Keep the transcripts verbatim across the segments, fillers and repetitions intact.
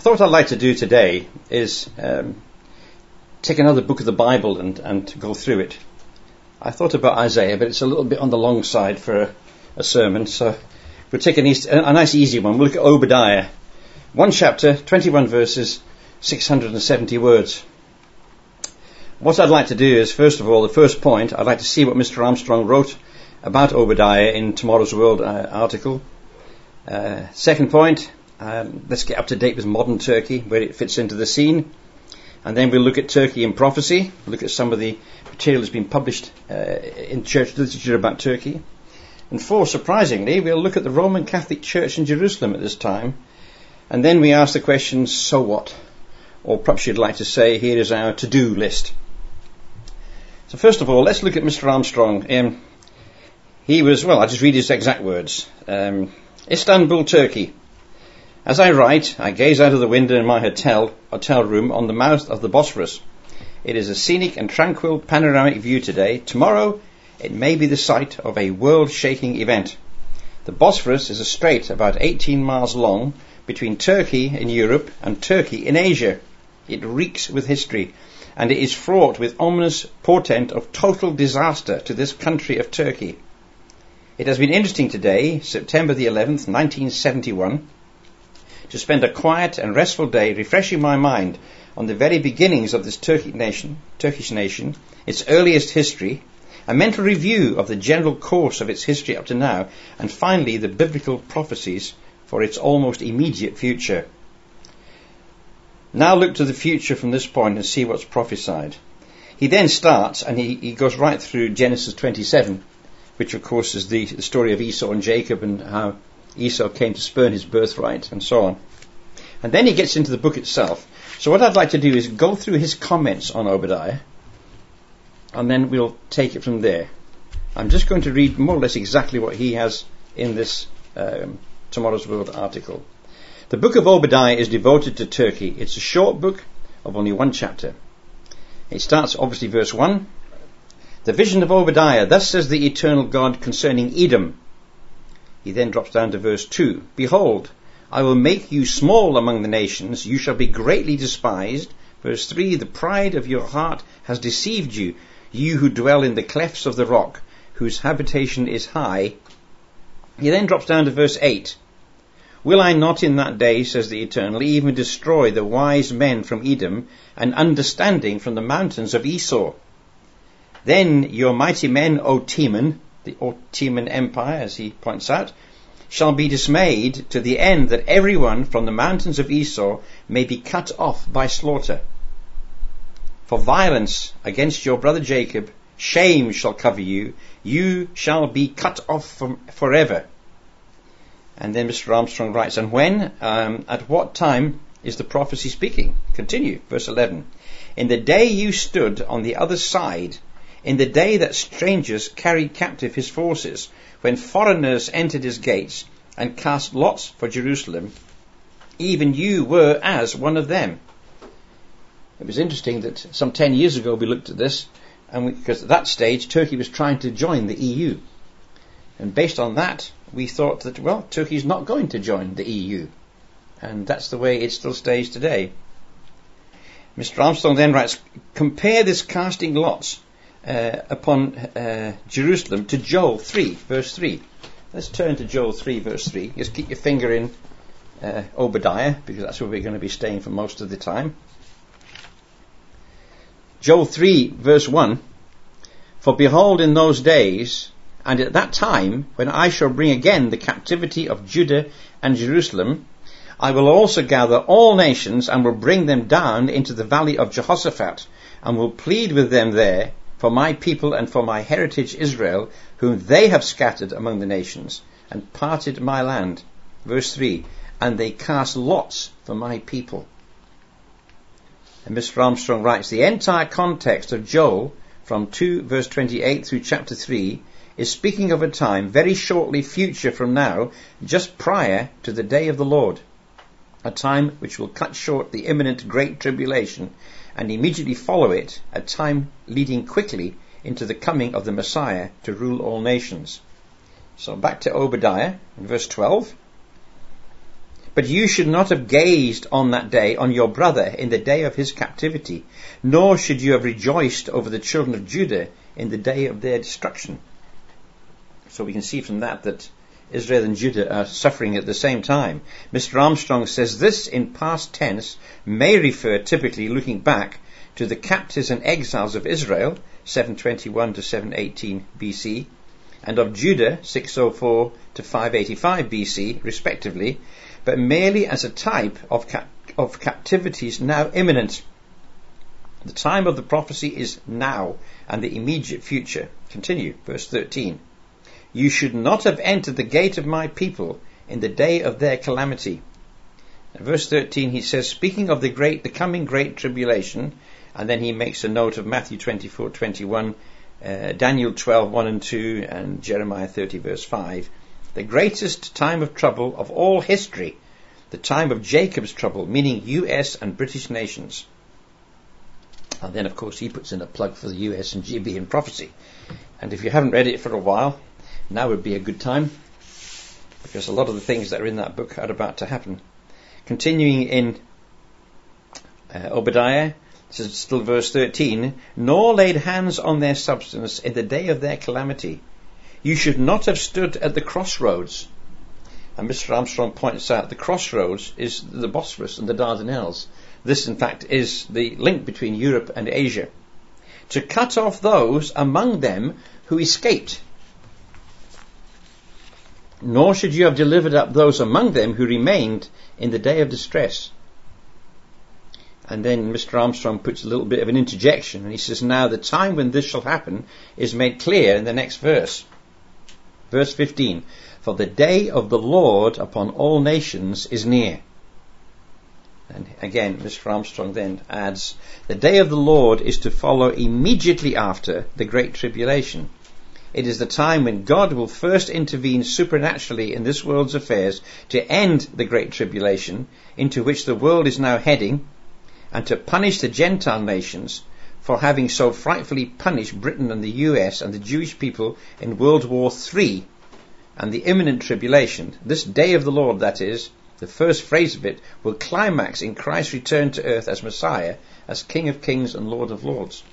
thought what I'd like to do today is um, take another book of the Bible and, and go through it. I thought about Isaiah, but it's a little bit on the long side for a, a sermon, so we'll take an easy, a nice easy one. We'll look at Obadiah. One chapter, twenty-one verses, six hundred seventy words. What I'd like to do is, first of all, the first point, I'd like to see what Mister Armstrong wrote about Obadiah in Tomorrow's World uh, article. Uh, second point, um, let's get up to date with modern Turkey, where it fits into the scene. And then we'll look at Turkey in prophecy, look at some of the material that's been published uh, in church literature about Turkey. And four, surprisingly, we'll look at the Roman Catholic Church in Jerusalem at this time. And then we ask the question, so what? Or perhaps you'd like to say, here is our to-do list. So first of all, let's look at Mister Armstrong. Um, he was, well, I'll just read his exact words. Um, Istanbul, Turkey. As I write, I gaze out of the window in my hotel, hotel room on the mouth of the Bosphorus. It is a scenic and tranquil panoramic view today. Tomorrow, it may be the site of a world-shaking event. The Bosphorus is a strait about eighteen miles long between Turkey in Europe and Turkey in Asia. It reeks with history, and it is fraught with ominous portent of total disaster to this country of Turkey. It has been interesting today, September the eleventh, nineteen seventy-one, to spend a quiet and restful day refreshing my mind on the very beginnings of this Turkish nation, Turkish nation, its earliest history, a mental review of the general course of its history up to now, and finally the biblical prophecies for its almost immediate future. Now look to the future from this point and see what's prophesied. He then starts, and he, he goes right through Genesis twenty-seven, which of course is the, the story of Esau and Jacob and how Esau came to spurn his birthright and so on. And then he gets into the book itself. So what I'd like to do is go through his comments on Obadiah, and then we'll take it from there. I'm just going to read more or less exactly what he has in this um, Tomorrow's World article. The book of Obadiah is devoted to Turkey. It's a short book of only one chapter. It starts, obviously, verse one. The vision of Obadiah, thus says the eternal God concerning Edom. He then drops down to verse two. Behold, I will make you small among the nations. You shall be greatly despised. Verse three. The pride of your heart has deceived you, you who dwell in the clefts of the rock, whose habitation is high. He then drops down to verse eight. Will I not in that day, says the Eternal, even destroy the wise men from Edom and understanding from the mountains of Esau? Then your mighty men, O Teman, the Ottoman Empire, as he points out, shall be dismayed to the end that everyone from the mountains of Esau may be cut off by slaughter. For violence against your brother Jacob, shame shall cover you. You shall be cut off from forever. And then Mister Armstrong writes, and when, um, at what time is the prophecy speaking? Continue, verse eleven. In the day you stood on the other side, in the day that strangers carried captive his forces, when foreigners entered his gates and cast lots for Jerusalem, even you were as one of them. It was interesting that some ten years ago we looked at this, and we, because at that stage Turkey was trying to join the E U. And based on that, we thought that, well, Turkey's not going to join the E U. And that's the way it still stays today. Mister Armstrong then writes, compare this casting lots uh, upon uh, Jerusalem to Joel three, verse three. Let's turn to Joel three, verse three. Just keep your finger in uh, Obadiah, because that's where we're going to be staying for most of the time. Joel three, verse one. For behold, in those days, and at that time, when I shall bring again the captivity of Judah and Jerusalem, I will also gather all nations and will bring them down into the valley of Jehoshaphat, and will plead with them there for my people and for my heritage Israel, whom they have scattered among the nations, and parted my land. Verse three, and they cast lots for my people. And Mister Armstrong writes, the entire context of Joel, from two verse twenty-eight through chapter three, is speaking of a time very shortly future from now, just prior to the day of the Lord, a time which will cut short the imminent great tribulation and immediately follow it, a time leading quickly into the coming of the Messiah to rule all nations. So back to Obadiah in verse twelve. But you should not have gazed on that day on your brother in the day of his captivity, nor should you have rejoiced over the children of Judah in the day of their destruction. So we can see from that that Israel and Judah are suffering at the same time. Mister Armstrong says this in past tense may refer, typically looking back, to the captives and exiles of Israel, seven twenty-one to seven eighteen B C, and of Judah, six oh four to five eighty-five B C, respectively, but merely as a type of, cap- of captivities now imminent. The time of the prophecy is now and the immediate future. Continue, verse thirteen. You should not have entered the gate of my people in the day of their calamity. In verse thirteen he says, speaking of the great, the coming great tribulation, and then he makes a note of Matthew twenty-four twenty-one, uh, Daniel twelve one and two, and Jeremiah thirty verse five. The greatest time of trouble of all history, the time of Jacob's trouble, meaning U S and British nations. And then, of course, he puts in a plug for the U S and G B in prophecy. And if you haven't read it for a while, now would be a good time, because a lot of the things that are in that book are about to happen. Continuing in uh, Obadiah, this is still verse thirteen, nor laid hands on their substance in the day of their calamity. You should not have stood at the crossroads. And Mister Armstrong points out the crossroads is the Bosphorus and the Dardanelles. This, in fact, is the link between Europe and Asia. To cut off those among them who escaped. Nor should you have delivered up those among them who remained in the day of distress. And then Mister Armstrong puts a little bit of an interjection, and he says, now the time when this shall happen is made clear in the next verse. Verse fifteen, for the day of the Lord upon all nations is near. And again, Mister Armstrong then adds, the day of the Lord is to follow immediately after the Great Tribulation. It is the time when God will first intervene supernaturally in this world's affairs to end the Great Tribulation, into which the world is now heading, and to punish the Gentile nations for having so frightfully punished Britain and the U S and the Jewish people in World War Three and the imminent tribulation. This day of the Lord, that is, the first phrase of it, will climax in Christ's return to earth as Messiah, as King of Kings and Lord of Lords.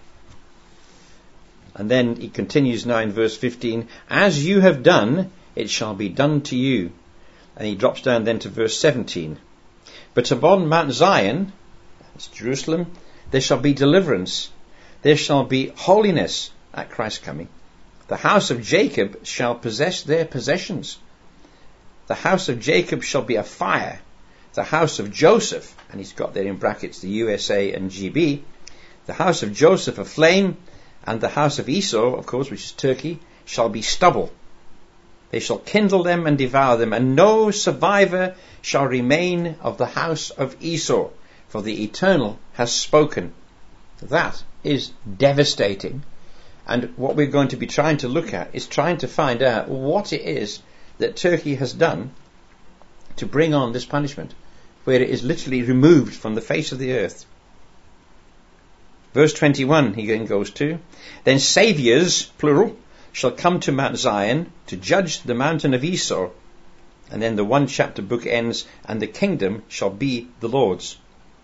And then he continues now in verse fifteen, as you have done, it shall be done to you. And he drops down then to verse seventeen. But upon Mount Zion, that's Jerusalem, there shall be deliverance. There shall be holiness at Christ's coming. The house of Jacob shall possess their possessions. The house of Jacob shall be a fire. The house of Joseph, and he's got there in brackets the U S A and G B, the house of Joseph a flame, and the house of Esau, of course, which is Turkey, shall be stubble. They shall kindle them and devour them, and no survivor shall remain of the house of Esau, for the Eternal has spoken. That is devastating. And what we're going to be trying to look at is trying to find out what it is that Turkey has done to bring on this punishment, where it is literally removed from the face of the earth. Verse twenty-one, he then goes to, then saviours, plural, shall come to Mount Zion to judge the mountain of Esau. And then the one chapter book ends, and the kingdom shall be the Lord's.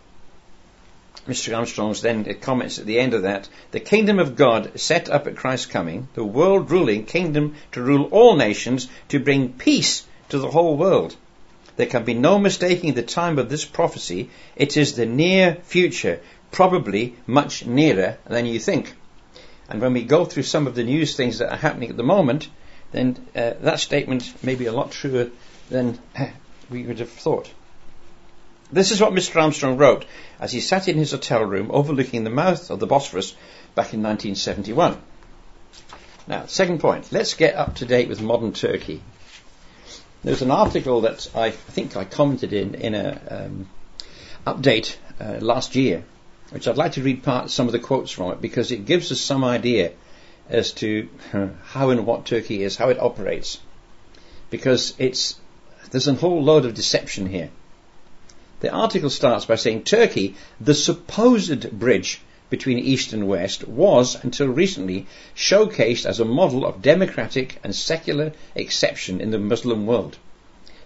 Mister Armstrong's then comments at the end of that, the kingdom of God set up at Christ's coming, the world ruling kingdom to rule all nations, to bring peace to the whole world. There can be no mistaking the time of this prophecy. It is the near future, probably much nearer than you think. And when we go through some of the news things that are happening at the moment, then uh, that statement may be a lot truer than we would have thought. This is what Mister Armstrong wrote as he sat in his hotel room overlooking the mouth of the Bosphorus back in nineteen seventy-one. Now, second point, let's get up to date with modern Turkey. There's an article that I think I commented in in a um, update uh, last year, which I'd like to read part some of the quotes from it, because it gives us some idea as to uh, how and what Turkey is, how it operates. Because it's there's a whole load of deception here. The article starts by saying Turkey, the supposed bridge between East and West, was, until recently, showcased as a model of democratic and secular exception in the Muslim world.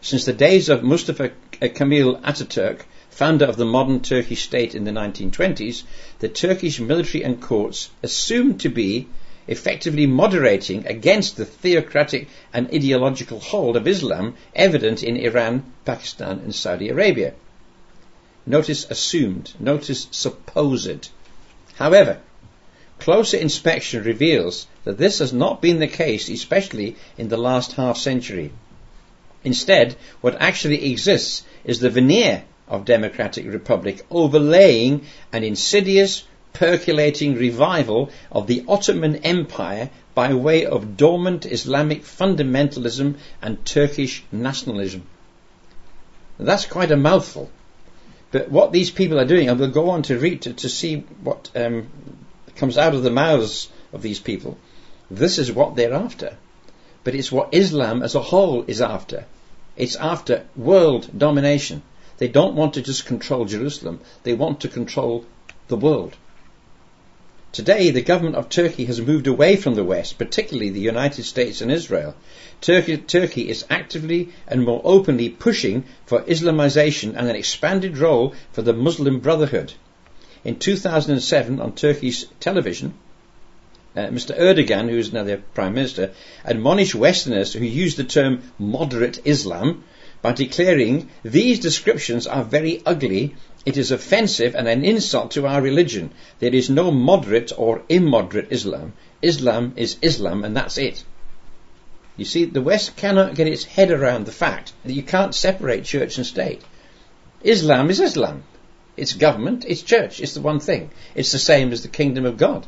Since the days of Mustafa Kemal Ataturk, founder of the modern Turkish state in the nineteen twenties, the Turkish military and courts assumed to be effectively moderating against the theocratic and ideological hold of Islam evident in Iran, Pakistan and Saudi Arabia. Notice assumed, notice supposed. However, closer inspection reveals that this has not been the case, especially in the last half century. Instead, what actually exists is the veneer of democratic republic overlaying an insidious, percolating revival of the Ottoman Empire by way of dormant Islamic fundamentalism and Turkish nationalism. That's quite a mouthful. But what these people are doing, and we'll go on to read to, to see what um, comes out of the mouths of these people. This is what they're after. But it's what Islam as a whole is after. It's after world domination. They don't want to just control Jerusalem. They want to control the world. Today, the government of Turkey has moved away from the West, particularly the United States and Israel. Turkey, Turkey is actively and more openly pushing for Islamization and an expanded role for the Muslim Brotherhood. In two thousand seven, on Turkey's television, uh, Mister Erdogan, who is now their Prime Minister, admonished Westerners who use the term moderate Islam by declaring, "These descriptions are very ugly. It is offensive and an insult to our religion. There is no moderate or immoderate Islam. Islam is Islam, and that's it." You see, the West cannot get its head around the fact that you can't separate church and state. Islam is Islam. It's government, it's church, it's the one thing. It's the same as the kingdom of God.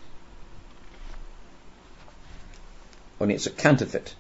Only it's a counterfeit.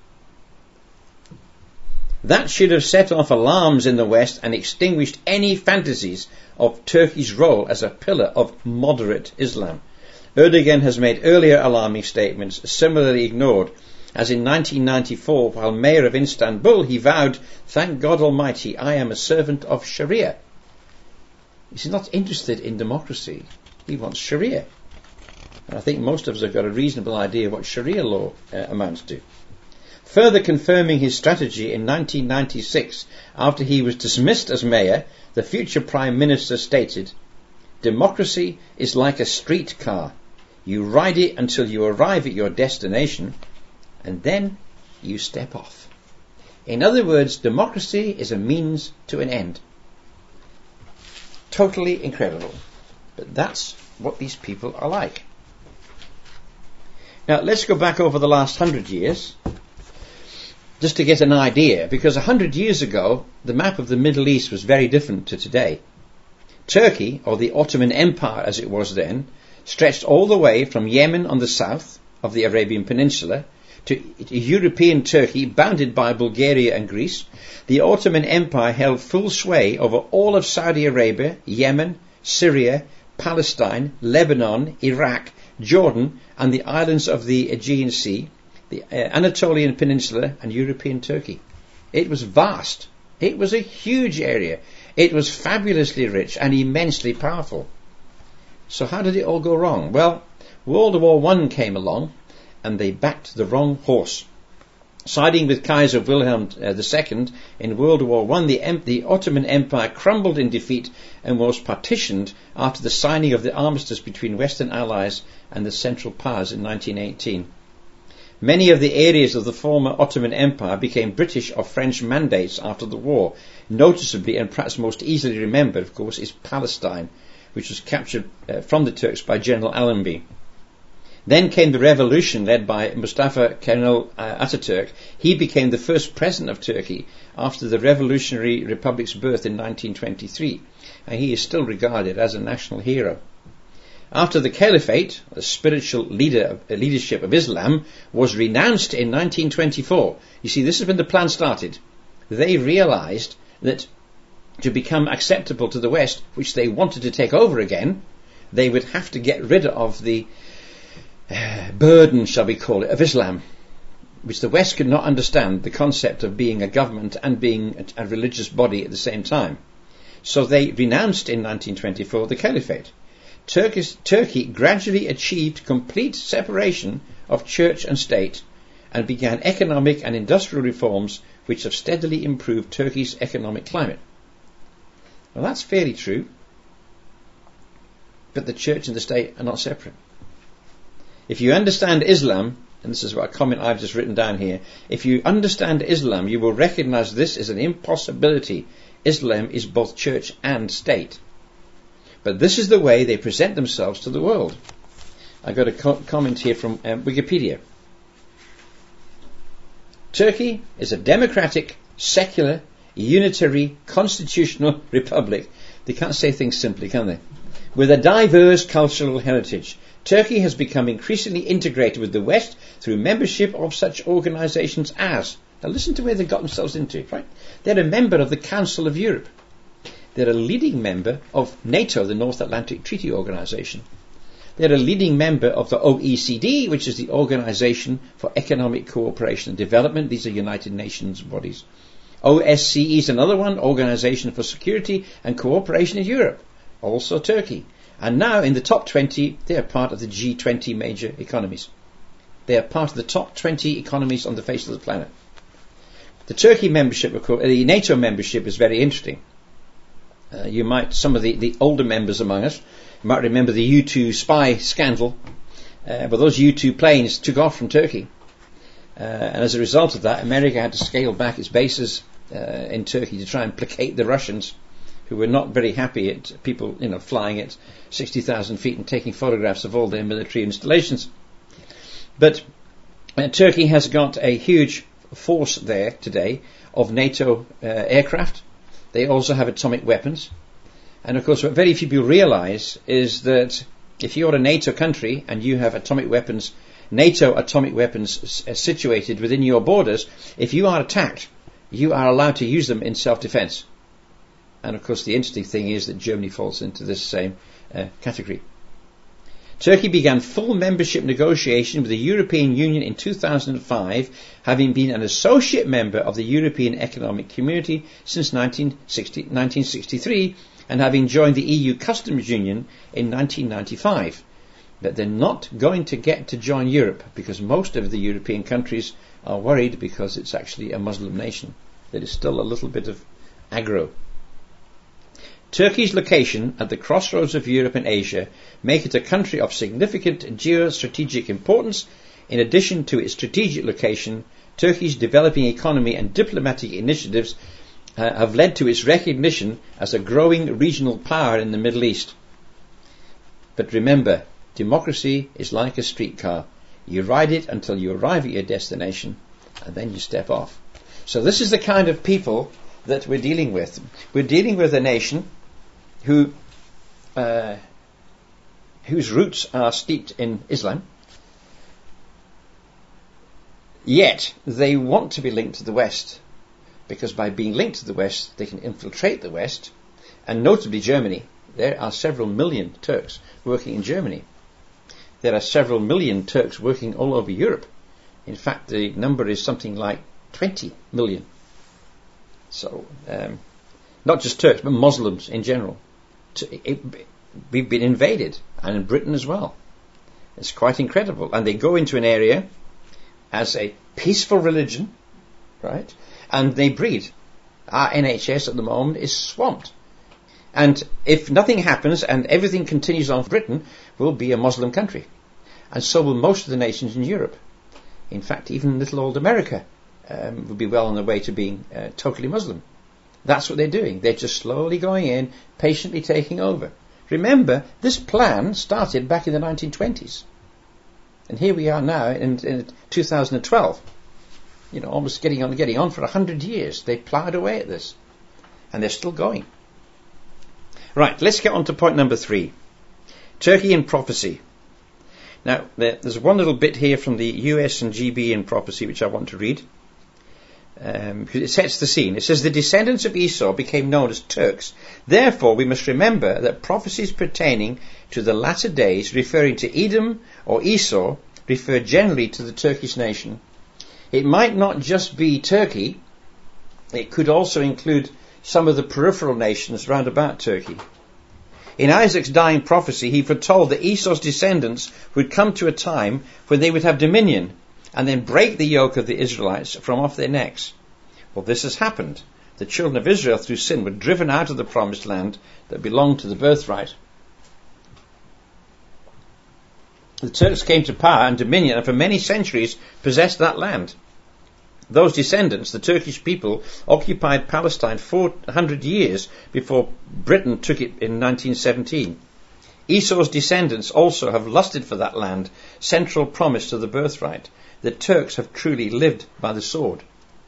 That should have set off alarms in the West and extinguished any fantasies of Turkey's role as a pillar of moderate Islam. Erdogan has made earlier alarming statements similarly ignored, as in nineteen ninety-four, while mayor of Istanbul, he vowed, "Thank God Almighty, I am a servant of Sharia." He's not interested in democracy. He wants Sharia. And I think most of us have got a reasonable idea what Sharia law uh, amounts to. Further confirming his strategy in nineteen ninety-six, after he was dismissed as mayor, the future Prime Minister stated, "Democracy is like a streetcar. You ride it until you arrive at your destination, and then you step off." In other words, democracy is a means to an end. Totally incredible. But that's what these people are like. Now, let's go back over the last hundred years, just to get an idea, because a hundred years ago, the map of the Middle East was very different to today. Turkey, or the Ottoman Empire as it was then, stretched all the way from Yemen on the south of the Arabian Peninsula to European Turkey, bounded by Bulgaria and Greece. The Ottoman Empire held full sway over all of Saudi Arabia, Yemen, Syria, Palestine, Lebanon, Iraq, Jordan, and the islands of the Aegean Sea, the uh, Anatolian Peninsula, and European Turkey. It was vast. It was a huge area. It was fabulously rich and immensely powerful. So how did it all go wrong? Well, World War One came along, and they backed the wrong horse. Siding with Kaiser Wilhelm uh, the Second in World War One, the, em- the Ottoman Empire crumbled in defeat and was partitioned after the signing of the armistice between Western Allies and the Central Powers in nineteen eighteen. Many of the areas of the former Ottoman Empire became British or French mandates after the war. Noticeably, and perhaps most easily remembered, of course, is Palestine, which was captured uh, from the Turks by General Allenby. Then came the revolution led by Mustafa Kemal uh, Ataturk. He became the first president of Turkey after the Revolutionary Republic's birth in nineteen twenty-three, and he is still regarded as a national hero. After the Caliphate, the spiritual leader of, uh, leadership of Islam, was renounced in nineteen twenty-four. You see, this is when the plan started. They realized that to become acceptable to the West, which they wanted to take over again, they would have to get rid of the uh, burden, shall we call it, of Islam, which the West could not understand, the concept of being a government and being a, a religious body at the same time. So they renounced in nineteen twenty-four the Caliphate. Turkish, Turkey gradually achieved complete separation of church and state and began economic and industrial reforms which have steadily improved Turkey's economic climate. Well, that's fairly true, but the church and the state are not separate. If you understand Islam, and this is what a comment I've just written down here, if you understand Islam, you will recognize this is an impossibility. Islam is both church and state. But this is the way they present themselves to the world. I got a co- comment here from um, Wikipedia. Turkey is a democratic, secular, unitary, constitutional republic. They can't say things simply, can they? With a diverse cultural heritage. Turkey has become increasingly integrated with the West through membership of such organizations as, now listen to where they got themselves into, right? They're a member of the Council of Europe. They're a leading member of NATO, the North Atlantic Treaty Organization. They're a leading member of the O E C D, which is the Organization for Economic Cooperation and Development. These are United Nations bodies. O S C E is another one, Organization for Security and Cooperation in Europe. Also Turkey. And now in the top twenty, they are part of the G twenty major economies. They are part of the top twenty economies on the face of the planet. The Turkey membership, of course, the NATO membership is very interesting. Uh, you might, some of the, the older members among us, might remember the U two spy scandal, uh, but those U two planes took off from Turkey. Uh, and as a result of that, America had to scale back its bases uh, in Turkey to try and placate the Russians, who were not very happy at people, you know, flying at sixty thousand feet and taking photographs of all their military installations. But uh, Turkey has got a huge force there today of NATO uh, aircraft. They also have atomic weapons. And of course, what very few people realize is that if you're a NATO country and you have atomic weapons, NATO atomic weapons s- situated within your borders, if you are attacked, you are allowed to use them in self-defense. And of course, the interesting thing is that Germany falls into this same uh, category. Turkey began full membership negotiation with the European Union in two thousand five, having been an associate member of the European Economic Community since nineteen sixty-three, and having joined the E U Customs Union in nineteen ninety-five. But they're not going to get to join Europe because most of the European countries are worried because it's actually a Muslim nation. There is still a little bit of aggro. Turkey's location at the crossroads of Europe and Asia make it a country of significant geostrategic importance. In addition to its strategic location, Turkey's developing economy and diplomatic initiatives uh, have led to its recognition as a growing regional power in the Middle East. But remember, democracy is like a streetcar. You ride it until you arrive at your destination, and then you step off. So this is the kind of people that we're dealing with. We're dealing with a nation who uh, whose roots are steeped in Islam, yet they want to be linked to the West, because by being linked to the West, they can infiltrate the West, and notably Germany. There are several million Turks working in Germany. There are several million Turks working all over Europe. In fact, the number is something like twenty million. So, um, not just Turks, but Muslims in general. It, it, we've been invaded, and in Britain as well. It's quite incredible. And they go into an area as a peaceful religion, right? And they breed. Our N H S at the moment is swamped. And if nothing happens and everything continues on, Britain will be a Muslim country. And so will most of the nations in Europe. In fact, even little old America um, will be well on their way to being uh, totally Muslim. That's what they're doing. They're just slowly going in, patiently taking over. Remember, this plan started back in the nineteen twenties. And here we are now in, in two thousand twelve. You know, almost getting on getting on for a hundred years. They ploughed away at this. And they're still going. Right, let's get on to point number three. Turkey and prophecy. Now, there's one little bit here from the U S and G B in prophecy which I want to read. Um, because it sets the scene. It says, the descendants of Esau became known as Turks. Therefore, we must remember that prophecies pertaining to the latter days, referring to Edom or Esau, refer generally to the Turkish nation. It might not just be Turkey. It could also include some of the peripheral nations round about Turkey. In Isaac's dying prophecy, he foretold that Esau's descendants would come to a time when they would have dominion and then break the yoke of the Israelites from off their necks. Well, this has happened. The children of Israel, through sin, were driven out of the promised land that belonged to the birthright. The Turks came to power and dominion and for many centuries possessed that land. Those descendants, the Turkish people, occupied Palestine four hundred years before Britain took it in nineteen seventeen. Esau's descendants also have lusted for that land, central promise to the birthright. The Turks have truly lived by the sword.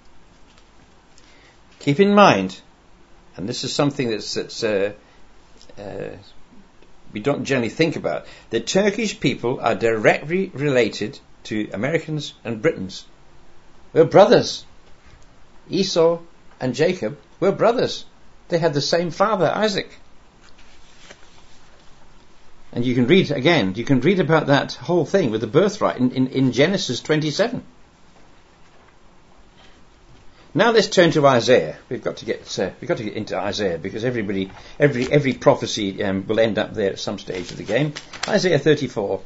Keep in mind, and this is something that's, that's uh, uh, we don't generally think about, the Turkish people are directly related to Americans and Britons. We're brothers. Esau and Jacob were brothers. They had the same father, Isaac. And you can read, again, you can read about that whole thing with the birthright in, in, in Genesis twenty-seven. Now let's turn to Isaiah. We've got to get uh, we've got to get into Isaiah because everybody, every every prophecy um, will end up there at some stage of the game. Isaiah thirty-four.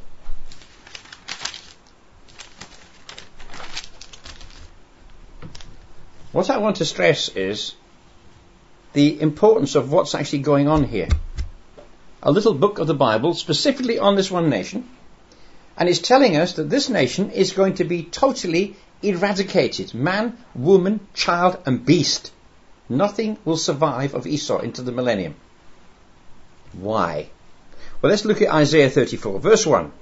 What I want to stress is the importance of what's actually going on here. A little book of the Bible specifically on this one nation, and it's telling us that this nation is going to be totally eradicated. Man, woman, child and beast. Nothing will survive of Esau into the millennium. Why? Well, let's look at Isaiah thirty-four, verse one.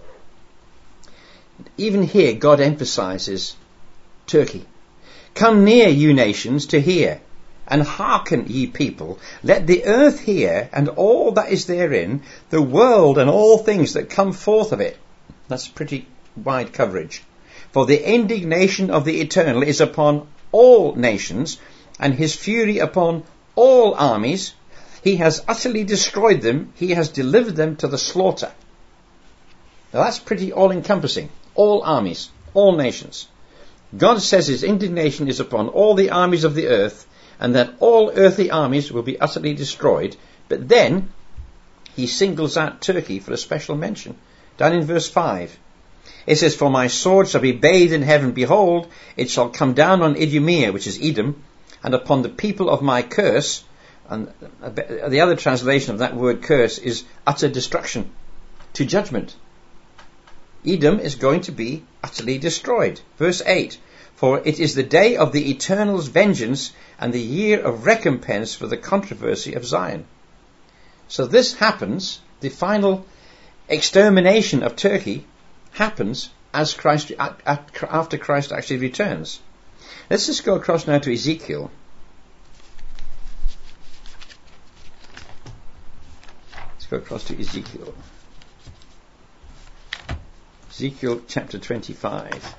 Even here God emphasizes Turkey. Come near, you nations, to hear, and hearken, ye people. Let the earth hear, and all that is therein, the world and all things that come forth of it. That's pretty wide coverage. For the indignation of the Eternal is upon all nations, and his fury upon all armies. He has utterly destroyed them. He has delivered them to the slaughter. Now that's pretty all-encompassing. All armies, all nations. God says his indignation is upon all the armies of the earth, and that all earthly armies will be utterly destroyed. But then he singles out Turkey for a special mention. Down in verse five. It says, For my sword shall be bathed in heaven. Behold, it shall come down on Idumea, which is Edom, and upon the people of my curse. And the other translation of that word curse is utter destruction, to judgment. Edom is going to be utterly destroyed. Verse eight. For it is the day of the Eternal's vengeance and the year of recompense for the controversy of Zion. So this happens, the final extermination of Turkey happens as Christ, after Christ actually returns. Let's just go across now to Ezekiel. Let's go across to Ezekiel. Ezekiel chapter twenty-five.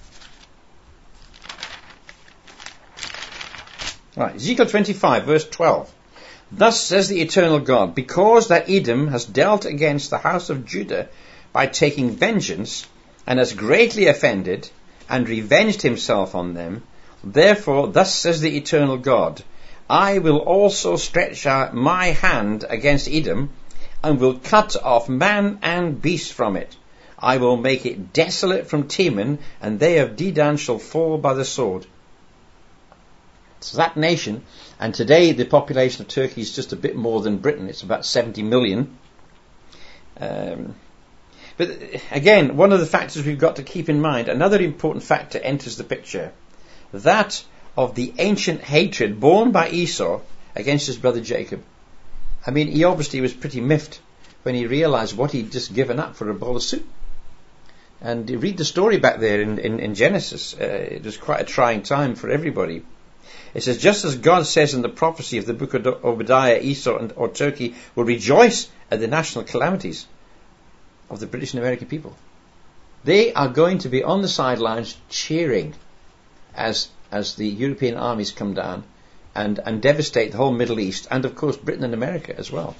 Right, Ezekiel twenty-five, verse twelve. Thus says the eternal God, because that Edom has dealt against the house of Judah by taking vengeance, and has greatly offended, and revenged himself on them, therefore thus says the eternal God, I will also stretch out my hand against Edom, and will cut off man and beast from it. I will make it desolate from Teman, and they of Dedan shall fall by the sword. So that nation, and today the population of Turkey is just a bit more than Britain. It's about seventy million. Um, but again, one of the factors we've got to keep in mind, another important factor enters the picture, that of the ancient hatred borne by Esau against his brother Jacob. I mean, he obviously was pretty miffed when he realized what he'd just given up for a bowl of soup. And you read the story back there in, in, in Genesis. Uh, it was quite a trying time for everybody. It says, just as God says in the prophecy of the book of Obadiah, Esau and, or Turkey will rejoice at the national calamities of the British and American people. They are going to be on the sidelines cheering as as the European armies come down and, and devastate the whole Middle East, and of course Britain and America as well.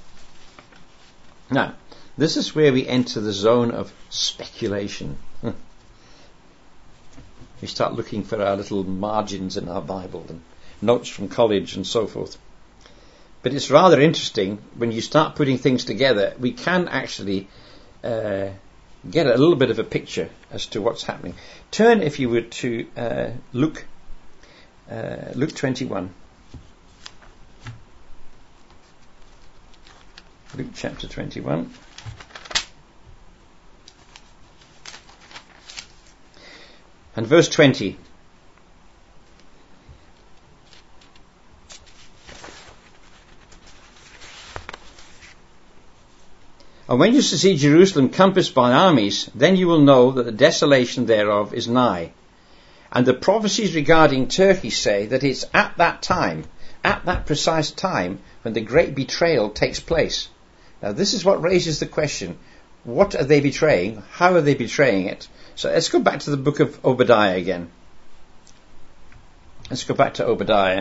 Now, this is where we enter the zone of speculation. We start looking for our little margins in our Bible and notes from college and so forth. But it's rather interesting when you start putting things together. We can actually uh, get a little bit of a picture as to what's happening. Turn, if you would, to uh, Luke Uh, Luke twenty-one. Luke chapter twenty-one. And verse twenty. And when you see Jerusalem compassed by armies, then you will know that the desolation thereof is nigh. And the prophecies regarding Turkey say that it's at that time, at that precise time, when the great betrayal takes place. Now this is what raises the question, what are they betraying? How are they betraying it? So let's go back to the book of Obadiah again. Let's go back to Obadiah.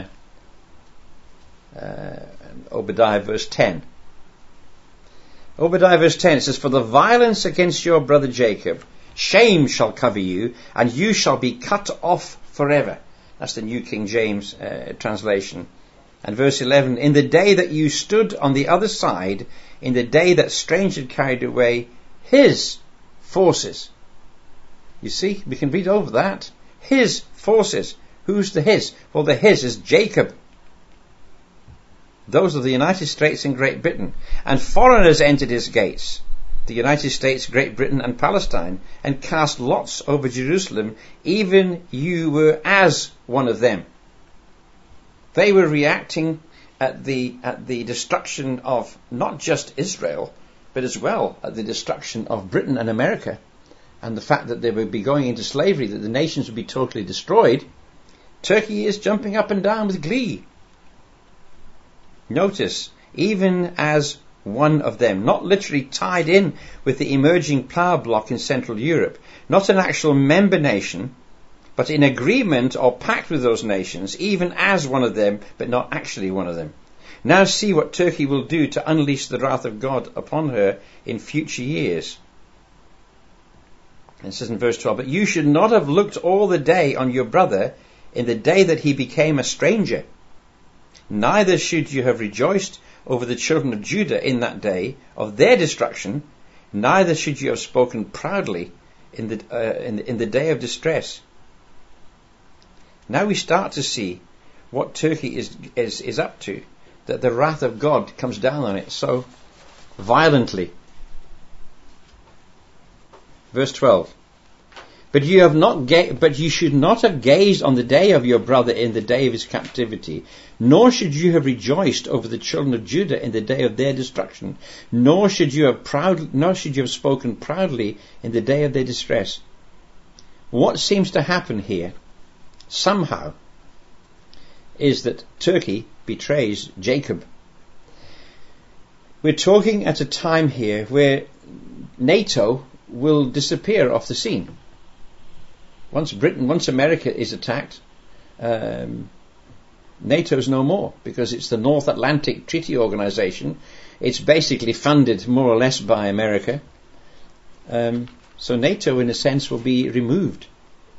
Uh, Obadiah verse ten. Obadiah verse ten, it says, For the violence against your brother Jacob, shame shall cover you, and you shall be cut off forever. That's the New King James uh, translation. And verse eleven, In the day that you stood on the other side, in the day that strange had carried away his forces. You see, we can read over that. His forces. Who's the his? Well, the his is Jacob. Those are the United States and Great Britain. And foreigners entered his gates, the United States, Great Britain and Palestine, and cast lots over Jerusalem. Even you were as one of them. They were reacting at the at the destruction of not just Israel, but as well at the destruction of Britain and America, and the fact that they would be going into slavery, that the nations would be totally destroyed. Turkey is jumping up and down with glee. Notice, even as one of them, not literally tied in with the emerging power bloc in Central Europe, not an actual member nation, but in agreement or pact with those nations, even as one of them, but not actually one of them. Now see what Turkey will do to unleash the wrath of God upon her in future years. And it says in verse twelve, But you should not have looked all the day on your brother in the day that he became a stranger. Neither should you have rejoiced over the children of Judah in that day of their destruction, neither should you have spoken proudly in the, uh, in the, in the day of distress. Now we start to see what Turkey is, is, is up to, that the wrath of God comes down on it so violently. Verse twelve. But you have not ga- but you should not have gazed on the day of your brother in the day of his captivity, nor should you have rejoiced over the children of Judah in the day of their destruction, nor should you have proud nor should you have spoken proudly in the day of their distress. What seems to happen here, somehow, is that Turkey betrays Jacob. We're talking at a time here where NATO will disappear off the scene. Once Britain, once America is attacked, um, NATO's no more, because it's the North Atlantic Treaty Organization. It's basically funded more or less by America. Um, so NATO, in a sense, will be removed.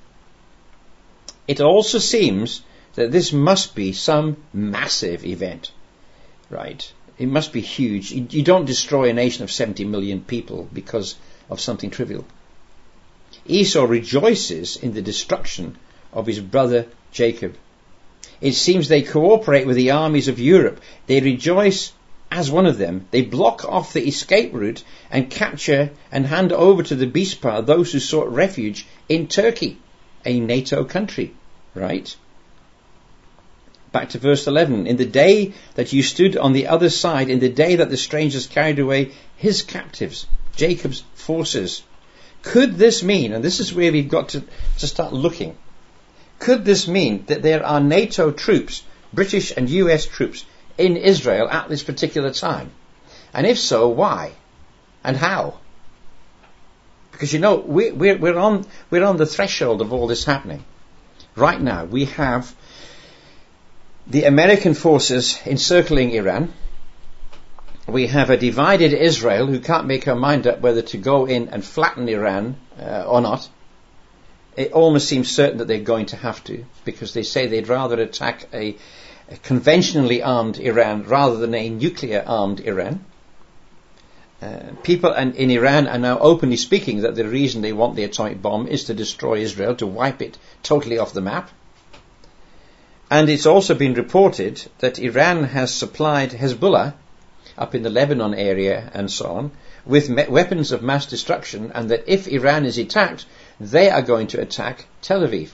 It also seems that this must be some massive event, right? It must be huge. You, you don't destroy a nation of seventy million people because of something trivial. Esau rejoices in the destruction of his brother Jacob. It seems they cooperate with the armies of Europe. They rejoice as one of them. They block off the escape route and capture and hand over to the beast power those who sought refuge in Turkey, a NATO country, right? Back to verse eleven. In the day that you stood on the other side, in the day that the strangers carried away his captives, Jacob's forces. Could this mean, and this is where we've got to, to start looking, could this mean that there are NATO troops, British and U S troops, in Israel at this particular time? And if so, why? And how? Because, you know, we, we're, we're, on, we're on the threshold of all this happening. Right now, we have the American forces encircling Iran. We have a divided Israel who can't make her mind up whether to go in and flatten Iran uh, or not. It almost seems certain that they're going to have to, because they say they'd rather attack a, a conventionally armed Iran rather than a nuclear armed Iran. Uh, people in, in Iran are now openly speaking that the reason they want the atomic bomb is to destroy Israel, to wipe it totally off the map. And it's also been reported that Iran has supplied Hezbollah up in the Lebanon area and so on with me- weapons of mass destruction, and that if Iran is attacked, they are going to attack Tel Aviv.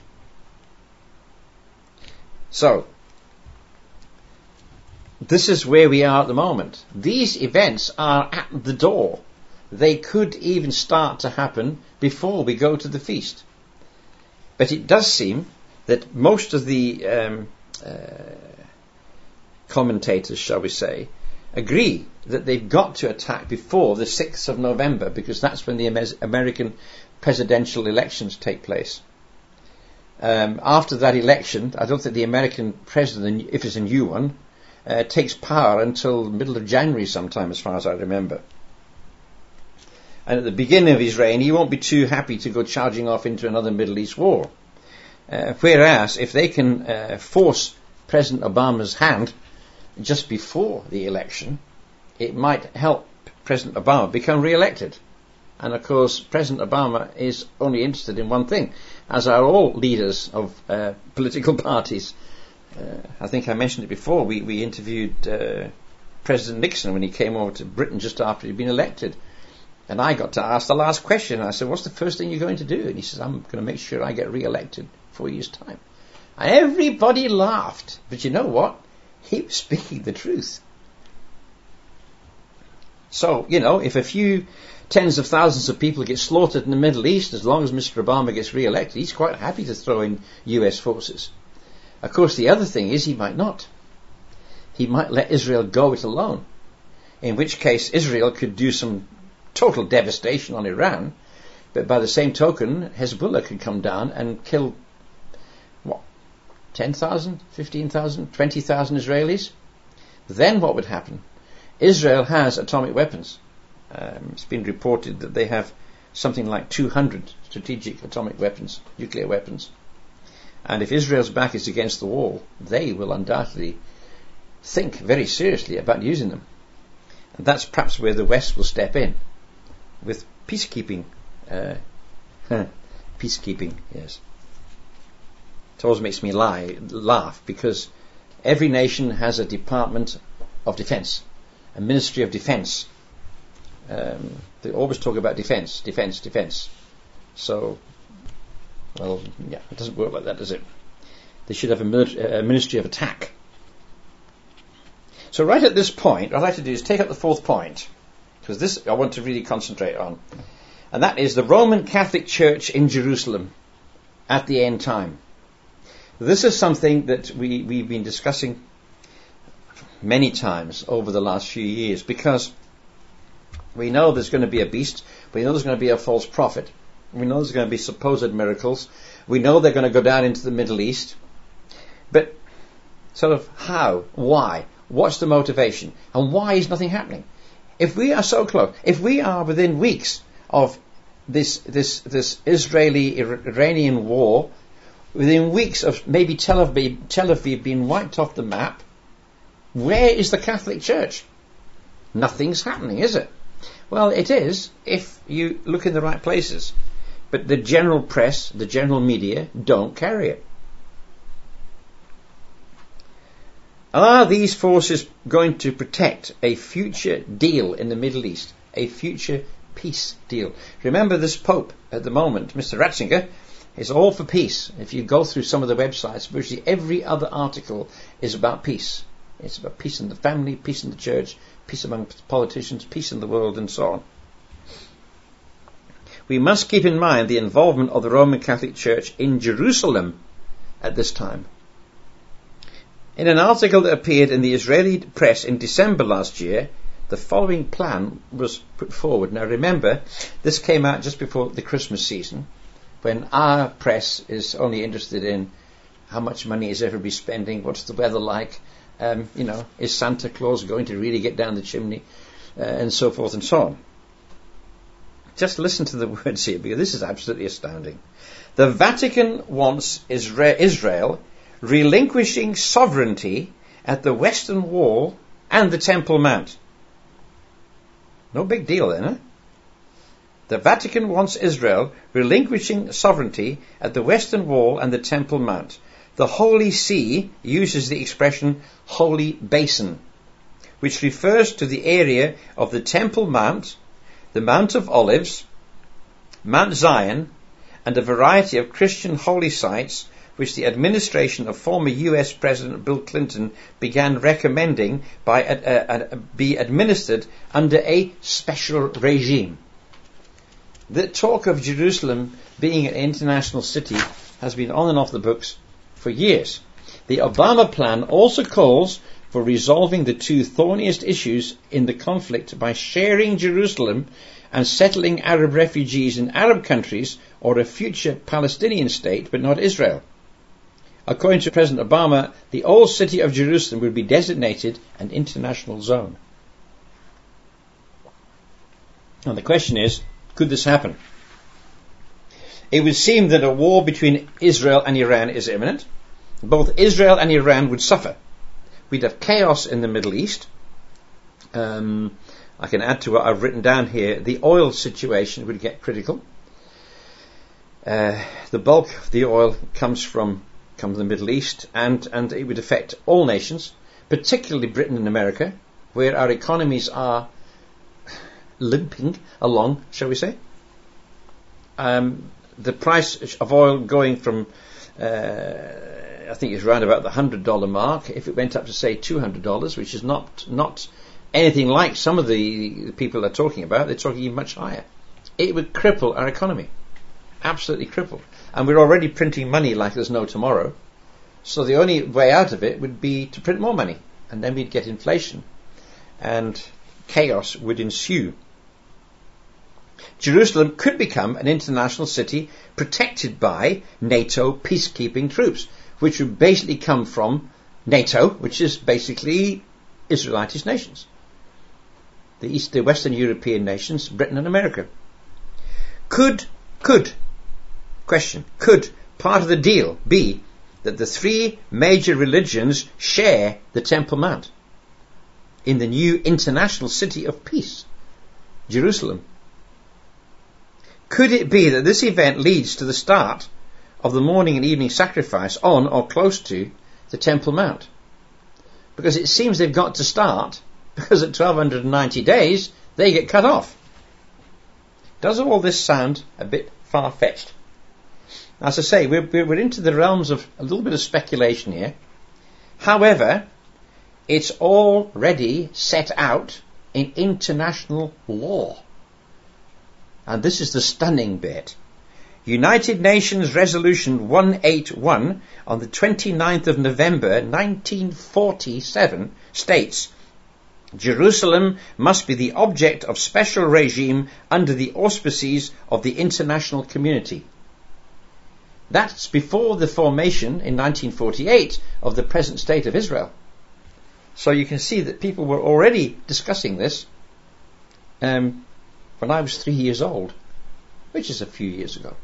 So, this is where we are at the moment. These events are at the door. They could even start to happen before we go to the feast. But it does seem that most of the um, uh, commentators, shall we say, agree that they've got to attack before the sixth of November, because that's when the American presidential elections take place. Um, after that election, I don't think the American president, if it's a new one, uh, takes power until the middle of January sometime, as far as I remember. And at the beginning of his reign, he won't be too happy to go charging off into another Middle East war. Uh, whereas, if they can uh, force President Obama's hand just before the election, it might help President Obama become re-elected. And of course, President Obama is only interested in one thing, as are all leaders of uh, political parties. Uh, I think I mentioned it before. We, we interviewed uh, President Nixon when he came over to Britain just after he'd been elected. And I got to ask the last question. I said, what's the first thing you're going to do? And he says, I'm going to make sure I get re-elected four years' time. And everybody laughed. But you know what? He was speaking the truth. So, you know, if a few tens of thousands of people get slaughtered in the Middle East, as long as Mister Obama gets re-elected, he's quite happy to throw in U S forces. Of course, the other thing is he might not. He might let Israel go it alone. In which case, Israel could do some total devastation on Iran, but by the same token, Hezbollah could come down and kill, what, ten thousand, fifteen thousand, twenty thousand Israelis? Then what would happen? Israel has atomic weapons. Um, it's been reported that they have something like two hundred strategic atomic weapons, nuclear weapons. And if Israel's back is against the wall, they will undoubtedly think very seriously about using them. And that's perhaps where the West will step in, with peacekeeping. Uh, peacekeeping, yes. It always makes me lie, laugh, because every nation has a Department of Defense, a Ministry of Defense. Um, they always talk about defense, defense, defense. So, well, yeah, it doesn't work like that, does it? They should have a, mil- a Ministry of Attack. So right at this point, what I'd like to do is take up the fourth point, because this I want to really concentrate on. And that is the Roman Catholic Church in Jerusalem at the end time. This is something that we, we've been discussing many times over the last few years, because we know there's going to be a beast, we know there's going to be a false prophet, we know there's going to be supposed miracles, we know they're going to go down into the Middle East, but sort of how, why, what's the motivation, and why is nothing happening? If we are so close, if we are within weeks of this this this Israeli-Iranian war, within weeks of maybe Tel Aviv, Tel Aviv being wiped off the map, where is the Catholic Church? Nothing's happening, is it? Well, it is if you look in the right places. But the general press, the general media, don't carry it. Are these forces going to protect a future deal in the Middle East? A future peace deal? Remember, this Pope at the moment, Mister Ratzinger, is all for peace. If you go through some of the websites, virtually every other article is about peace. It's about peace in the family, peace in the church, peace among politicians, peace in the world, and so on. We must keep in mind the involvement of the Roman Catholic Church in Jerusalem at this time. In an article that appeared in the Israeli press in December last year, the following plan was put forward. Now remember, this came out just before the Christmas season, when our press is only interested in how much money is everybody spending, what's the weather like, um, you know, is Santa Claus going to really get down the chimney, uh, and so forth and so on. Just listen to the words here, because this is absolutely astounding. The Vatican wants Isra- Israel relinquishing sovereignty at the Western Wall and the Temple Mount. No big deal then, huh? The Vatican wants Israel relinquishing sovereignty at the Western Wall and the Temple Mount. The Holy See uses the expression Holy Basin, which refers to the area of the Temple Mount, the Mount of Olives, Mount Zion, and a variety of Christian holy sites which the administration of former U S President Bill Clinton began recommending by, uh, uh, be administered under a special regime. The talk of Jerusalem being an international city has been on and off the books for years. The Obama plan also calls for resolving the two thorniest issues in the conflict by sharing Jerusalem and settling Arab refugees in Arab countries or a future Palestinian state, but not Israel. According to President Obama, the old city of Jerusalem would be designated an international zone. And the question is, could this happen? It would seem that a war between Israel and Iran is imminent. Both Israel and Iran would suffer. We'd have chaos in the Middle East. Um, I can add to what I've written down here. The oil situation would get critical. Uh, the bulk of the oil comes from comes from the Middle East, and, and it would affect all nations, particularly Britain and America, where our economies are limping along, shall we say. Um, the price of oil going from, uh, I think it's around about the one hundred dollars mark. If it went up to, say, two hundred dollars, which is not not anything like some of the, the people are talking about, they're talking even much higher. It would cripple our economy. Absolutely cripple. And we're already printing money like there's no tomorrow. So the only way out of it would be to print more money. And then we'd get inflation. And chaos would ensue. Jerusalem could become an international city protected by NATO peacekeeping troops, which would basically come from NATO, which is basically Israelitish nations. The East, the Western European nations, Britain and America. Could, could, question, could part of the deal be that the three major religions share the Temple Mount in the new international city of peace, Jerusalem? Could it be that this event leads to the start of the morning and evening sacrifice on or close to the Temple Mount? Because it seems they've got to start, because at twelve ninety days they get cut off. Does all this sound a bit far-fetched? As I say, we're, we're into the realms of a little bit of speculation here. However, it's already set out in international law. And this is the stunning bit. United Nations Resolution one eighty-one on the twenty-ninth of November nineteen forty-seven states, Jerusalem must be the object of special regime under the auspices of the international community. That's before the formation in nineteen forty-eight of the present state of Israel. So you can see that people were already discussing this um, when I was three years old, which is a few years ago.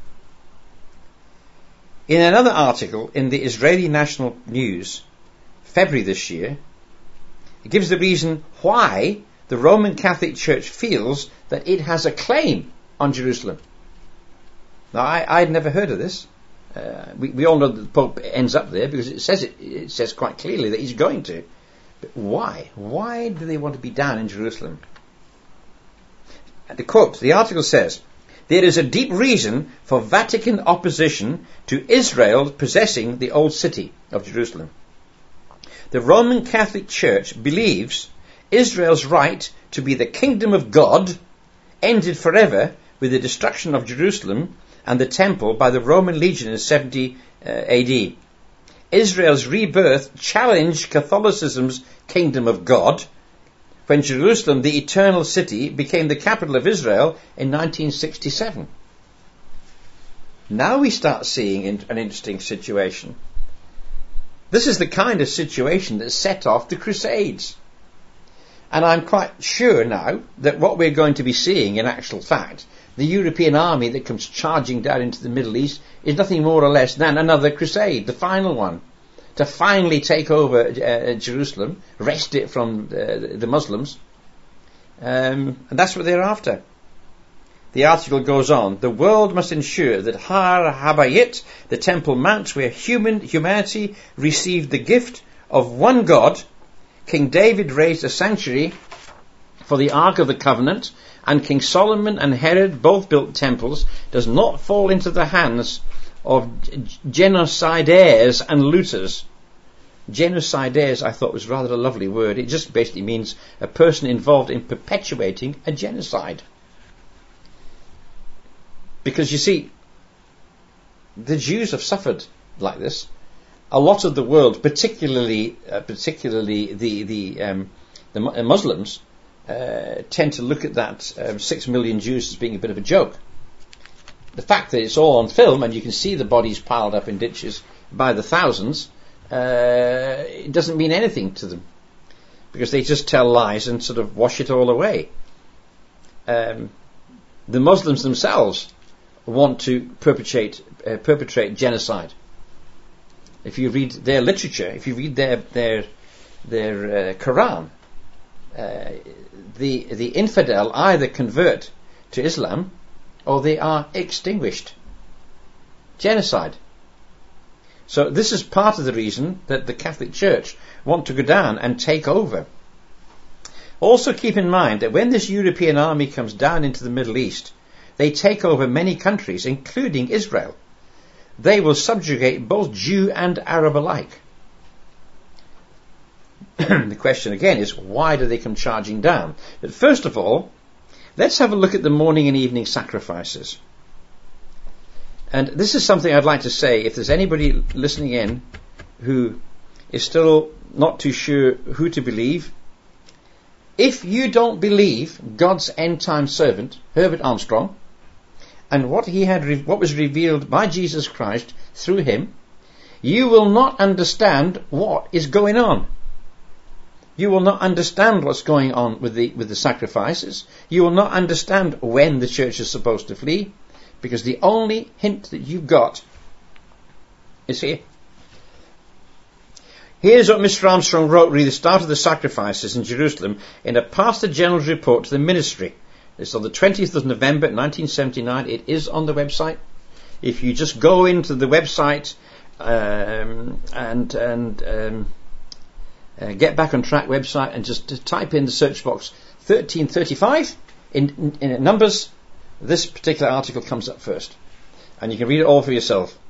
In another article in the Israeli National News, February this year, it gives the reason why the Roman Catholic Church feels that it has a claim on Jerusalem. Now, I, I'd never heard of this. Uh, we, we all know that the Pope ends up there because it says it, it says quite clearly that he's going to. But why? Why do they want to be down in Jerusalem? And the quote, the article says, there is a deep reason for Vatican opposition to Israel possessing the old city of Jerusalem. The Roman Catholic Church believes Israel's right to be the kingdom of God ended forever with the destruction of Jerusalem and the temple by the Roman legion in seventy uh, A D. Israel's rebirth challenged Catholicism's kingdom of God when Jerusalem, the eternal city, became the capital of Israel in nineteen sixty-seven. Now we start seeing an interesting situation. This is the kind of situation that set off the Crusades. And I'm quite sure now that what we're going to be seeing in actual fact, the European army that comes charging down into the Middle East, is nothing more or less than another crusade, the final one, to finally take over uh, Jerusalem, wrest it from uh, the Muslims. Um, and that's what they're after. the article goes on, the world must ensure that Har Habayit, the Temple Mount, where human humanity received the gift of one God, King David raised a sanctuary for the Ark of the Covenant, and King Solomon and Herod both built temples, does not fall into the hands of genocidaires and looters. Genocidaires, I thought, was rather a lovely word. It just basically means a person involved in perpetuating a genocide. Because you see, the Jews have suffered like this. A lot of the world, particularly, uh, particularly the the um, the Muslims, uh, tend to look at that um, six million Jews as being a bit of a joke. The fact that it's all on film and you can see the bodies piled up in ditches by the thousands, uh, it doesn't mean anything to them, because they just tell lies and sort of wash it all away. Um, the Muslims themselves want to perpetrate uh, perpetrate genocide. If you read their literature, if you read their their their uh, Quran, uh, the the infidel either convert to Islam or they are extinguished. Genocide. So this is part of the reason that the Catholic Church want to go down and take over. Also keep in mind that when this European army comes down into the Middle East, they take over many countries, including Israel. They will subjugate both Jew and Arab alike. The question again is, why do they come charging down? But first of all, let's have a look at the morning and evening sacrifices. And this is something I'd like to say, if there's anybody listening in who is still not too sure who to believe. If you don't believe God's end-time servant, Herbert Armstrong, and what he had, re- what was revealed by Jesus Christ through him, you will not understand what is going on. You will not understand what's going on with the with the sacrifices. You will not understand when the church is supposed to flee, because the only hint that you've got is here. Here's what Mister Armstrong wrote re the start of the sacrifices in Jerusalem in a Pastor General's report to the ministry. It's on the twentieth of November nineteen seventy-nine. It is on the website. If you just go into the website um, and and um, uh, Get Back on Track website and just type in the search box thirteen thirty-five in, in, in numbers, this particular article comes up first, and you can read it all for yourself.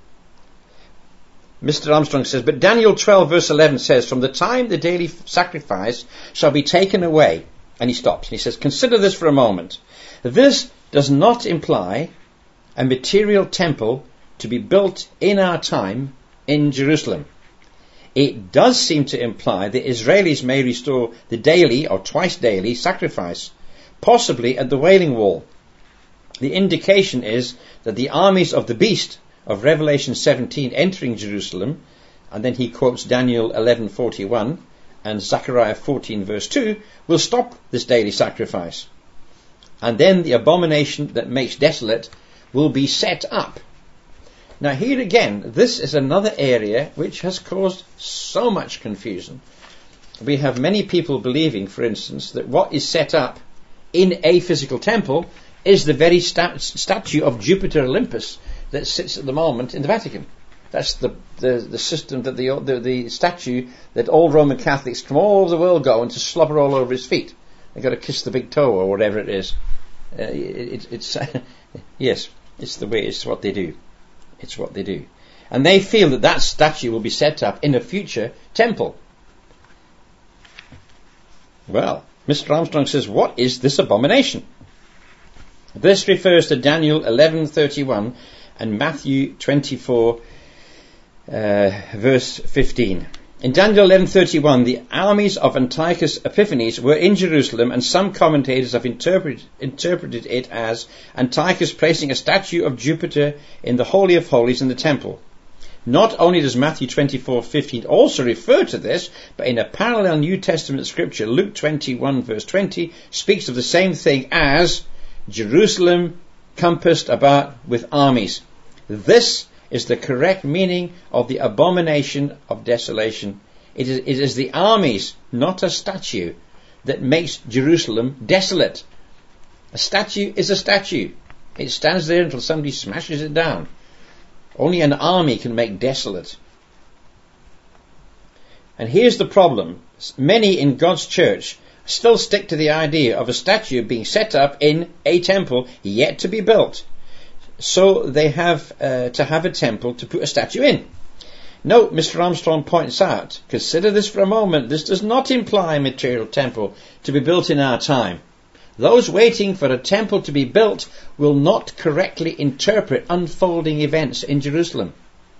Mister Armstrong says, but Daniel twelve verse eleven says, from the time the daily sacrifice shall be taken away. And he stops and he says, consider this for a moment. This does not imply a material temple to be built in our time in Jerusalem. It does seem to imply that Israelis may restore the daily or twice daily sacrifice, possibly at the Wailing Wall. The indication is that the armies of the beast of Revelation seventeen entering Jerusalem, and then he quotes Daniel eleven forty-one and Zechariah fourteen verse two, will stop this daily sacrifice. And then the abomination that makes desolate will be set up. Now here again, this is another area which has caused so much confusion. We have many people believing, for instance, that what is set up in a physical temple is the very sta- statue of Jupiter Olympus that sits at the moment in the Vatican. That's the the, the system that the, the the statue that all Roman Catholics from all over the world go and to slobber all over his feet. They've got to kiss the big toe or whatever it is. Uh, it, it, it's yes, it's the way. It's what they do. It's what they do, and they feel that that statue will be set up in a future temple. Well, Mister Armstrong says, what is this abomination? This refers to Daniel eleven thirty-one and Matthew twenty-four uh, verse fifteen. In Daniel eleven thirty-one, the armies of Antiochus Epiphanes were in Jerusalem, and some commentators have interpreted, interpreted it as Antiochus placing a statue of Jupiter in the Holy of Holies in the temple. Not only does Matthew twenty-four fifteen also refer to this, but in a parallel New Testament scripture, Luke twenty-one verse twenty speaks of the same thing as Jerusalem compassed about with armies. This is the correct meaning of the abomination of desolation. It is, it is the armies, not a statue, that makes Jerusalem desolate. A statue is a statue. It stands there until somebody smashes it down. Only an army can make desolate. And here's the problem. Many in God's church still stick to the idea of a statue being set up in a temple yet to be built. So they have uh, to have a temple to put a statue in. No, Mister Armstrong points out, consider this for a moment, this does not imply a material temple to be built in our time. Those waiting for a temple to be built will not correctly interpret unfolding events in Jerusalem.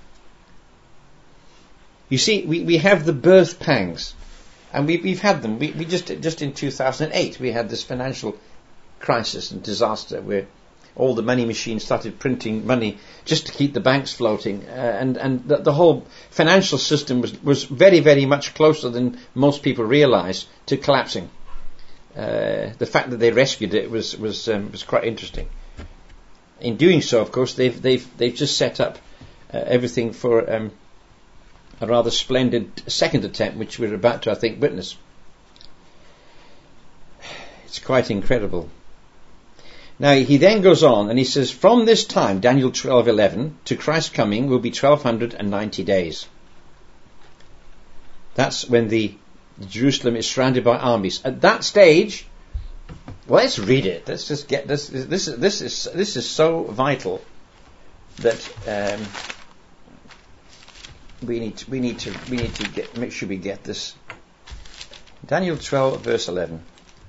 You see, we, we have the birth pangs, and we, we've had them. We, we just just in two thousand eight we had this financial crisis and disaster where all the money machines started printing money just to keep the banks floating, uh, and and the, the whole financial system was was very very much closer than most people realise to collapsing. Uh, the fact that they rescued it was was um, was quite interesting. In doing so, of course, they've they've they've just set up uh, everything for um, a rather splendid second attempt, which we're about to, I think, witness. It's quite incredible. Now he then goes on and he says, from this time, Daniel twelve eleven, to Christ's coming will be twelve ninety days. That's when the Jerusalem is surrounded by armies. At that stage, well, let's read it. Let's just get this. This is this is this is so vital that um, we need to, we need to we need to get make sure we get this. Daniel twelve verse eleven.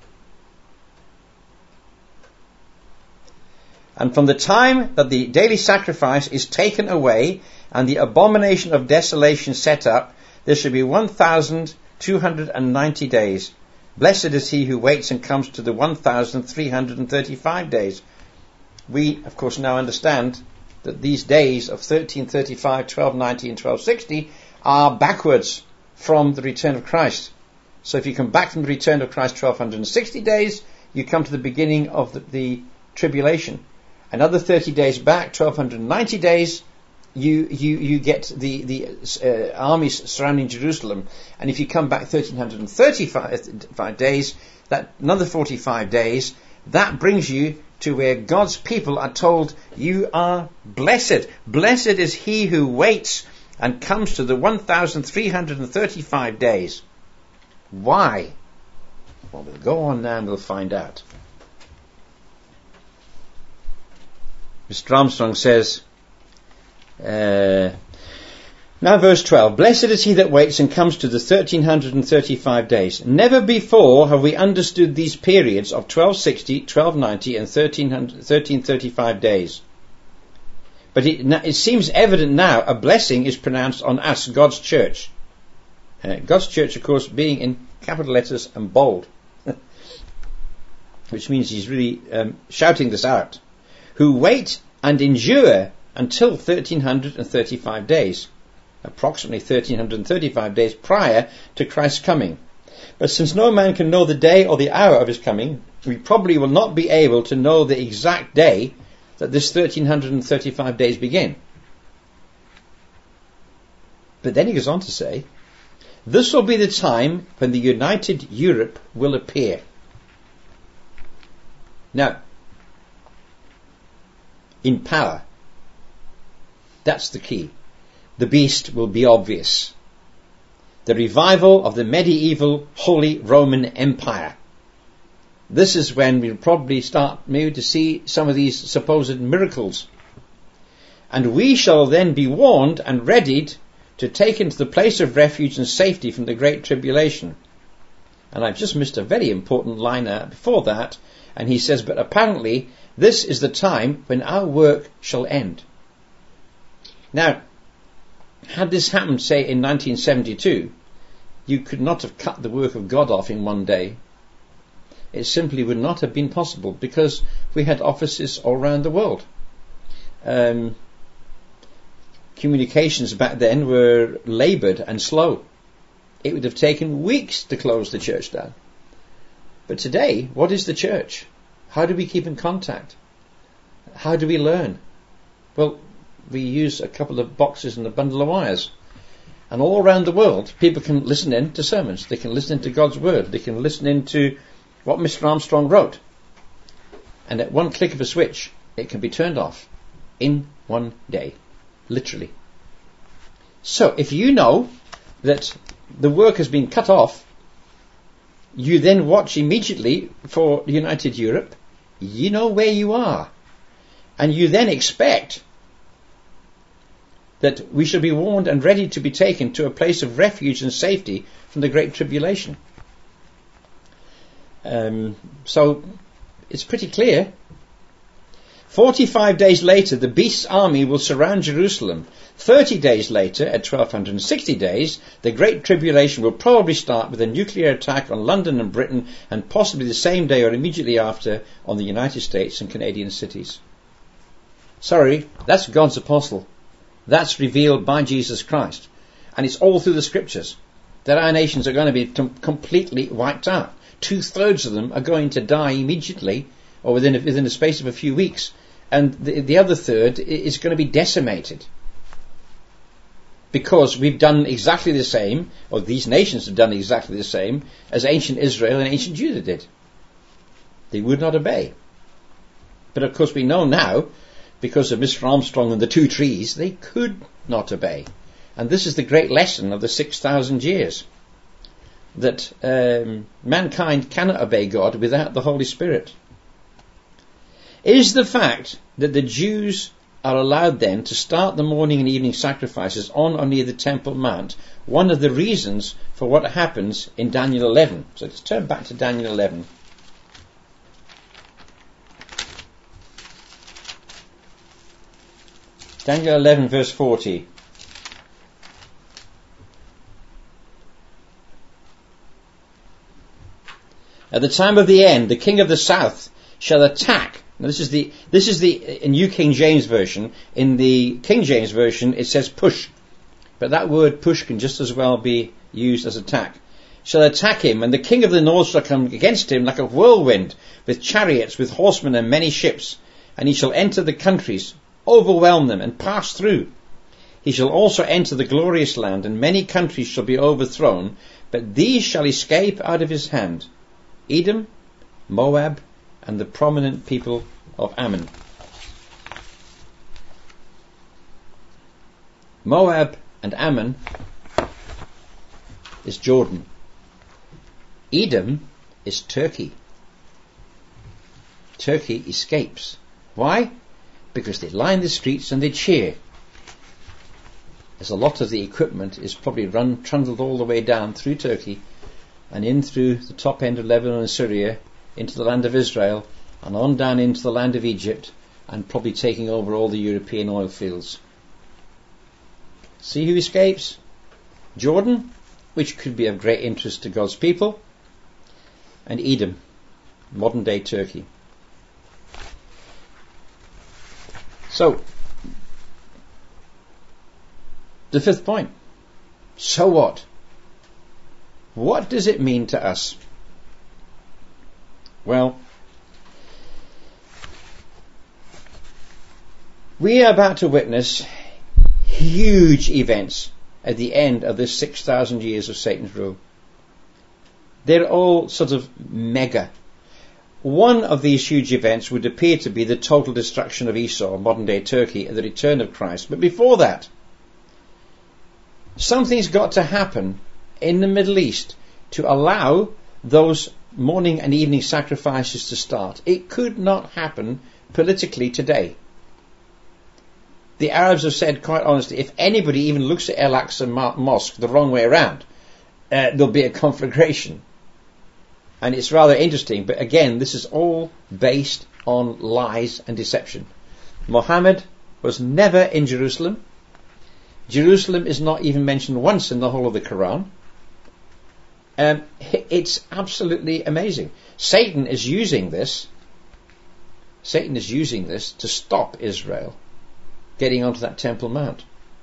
And from the time that the daily sacrifice is taken away and the abomination of desolation set up, there shall be one thousand two hundred ninety days. Blessed is he who waits and comes to the one thousand three hundred thirty-five days. We, of course, now understand that these days of thirteen thirty-five, twelve ninety and twelve sixty are backwards from the return of Christ. So if you come back from the return of Christ twelve sixty days, you come to the beginning of the, the tribulation. Another thirty days back, twelve ninety days, you you you get the the uh, armies surrounding Jerusalem. And if you come back thirteen thirty-five days, that another forty-five days, that brings you to where God's people are told, you are blessed. Blessed is he who waits and comes to the one thousand three hundred thirty-five days. Why? Well, we'll go on now and we'll find out. Mister Armstrong says, uh, now verse twelve, blessed is he that waits and comes to the thirteen thirty-five days. Never before have we understood these periods of twelve sixty, twelve ninety and thirteen thirty-five days. But it, it seems evident now a blessing is pronounced on us, God's church. Uh, God's church, of course, being in capital letters and bold. Which means he's really um, shouting this out. Who wait and endure until thirteen thirty-five days, approximately thirteen thirty-five days prior to Christ's coming. But since no man can know the day or the hour of his coming, we probably will not be able to know the exact day that this thirteen thirty-five days begin. But then he goes on to say, this will be the time when the united Europe will appear. Now, in power. That's the key. The beast will be obvious. The revival of the medieval Holy Roman Empire. This is when we'll probably start maybe to see some of these supposed miracles. And we shall then be warned and readied to take into the place of refuge and safety from the great tribulation. And I've just missed a very important line before that. And he says, but apparently this is the time when our work shall end. Now, had this happened, say, in nineteen seventy-two, you could not have cut the work of God off in one day. It simply would not have been possible because we had offices all around the world. Um, communications back then were laboured and slow. It would have taken weeks to close the church down. But today, what is the church? How do we keep in contact? How do we learn? Well, we use a couple of boxes and a bundle of wires. And all around the world, people can listen in to sermons. They can listen into God's Word. They can listen into what Mister Armstrong wrote. And at one click of a switch, it can be turned off in one day. Literally. So, if you know that the work has been cut off, you then watch immediately for United Europe, you know where you are. And you then expect that we shall be warned and ready to be taken to a place of refuge and safety from the Great Tribulation. Um, so, it's pretty clear. Forty-five days later, the beast's army will surround Jerusalem. Thirty days later, at twelve sixty days, the Great Tribulation will probably start with a nuclear attack on London and Britain, and possibly the same day or immediately after on the United States and Canadian cities. Sorry, that's God's apostle. That's revealed by Jesus Christ. And it's all through the scriptures that our nations are going to be com- completely wiped out. Two-thirds of them are going to die immediately or within a, within the space of a few weeks. And the, the other third is going to be decimated. Because we've done exactly the same, or these nations have done exactly the same, as ancient Israel and ancient Judah did. They would not obey. But of course we know now, because of Mister Armstrong and the two trees, they could not obey. And this is the great lesson of the six thousand years. That um, mankind cannot obey God without the Holy Spirit. Is the fact that the Jews are allowed then to start the morning and evening sacrifices on or near the Temple Mount one of the reasons for what happens in Daniel eleven? So let's turn back to Daniel eleven. Daniel eleven verse forty. At the time of the end, the king of the south shall attack. Now this is the this is the New King James Version. In the King James Version it says push, but that word push can just as well be used as attack. Shall attack him, and the king of the north shall come against him like a whirlwind, with chariots, with horsemen and many ships, and he shall enter the countries, overwhelm them, and pass through. He shall also enter the glorious land, and many countries shall be overthrown, but these shall escape out of his hand: Edom, Moab, and the prominent people of Ammon. Moab and Ammon is Jordan. Edom is Turkey. Turkey escapes. Why? Because they line the streets and they cheer. As a lot of the equipment is probably run, trundled all the way down through Turkey and in through the top end of Lebanon and Syria into the land of Israel and on down into the land of Egypt and probably taking over all the European oil fields. See who escapes? Jordan, which could be of great interest to God's people, and Edom, modern day Turkey. So, the fifth point. So what? What does it mean to us? Well, we are about to witness huge events at the end of this six thousand years of Satan's rule. They're all sort of mega. One of these huge events would appear to be the total destruction of Esau, modern day Turkey, and the return of Christ. But before that, something's got to happen in the Middle East to allow those morning and evening sacrifices to start. It could not happen politically today. The Arabs have said, quite honestly, if anybody even looks at Al-Aqsa Mosque the wrong way around, uh, there'll be a conflagration. And it's rather interesting, but again, this is all based on lies and deception. Muhammad was never in Jerusalem. Jerusalem is not even mentioned once in the whole of the Quran. Um, it's absolutely amazing. Satan is using this. Satan is using this to stop Israel getting onto that Temple Mount.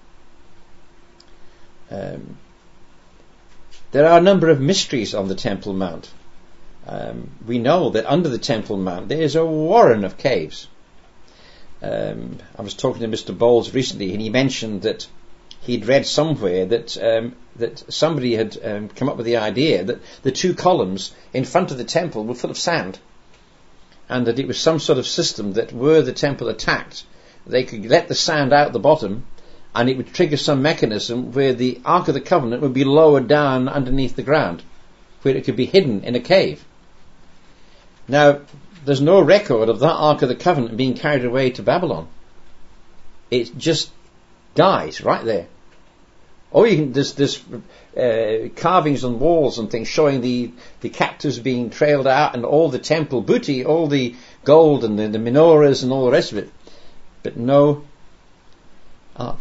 Um, there are a number of mysteries on the Temple Mount. Um, we know that under the Temple Mount there is a warren of caves. Um, I was talking to Mister Bowles recently, and he mentioned that he'd read somewhere that um, that somebody had um, come up with the idea that the two columns in front of the temple were full of sand, and that it was some sort of system that were the temple attacked, they could let the sand out the bottom, and it would trigger some mechanism where the Ark of the Covenant would be lowered down underneath the ground, where it could be hidden in a cave. Now, there's no record of that Ark of the Covenant being carried away to Babylon. It just dies right there. Or you can, there's, there's uh, carvings on walls and things showing the, the captives being trailed out and all the temple booty, all the gold and the, the menorahs and all the rest of it. But no Ark.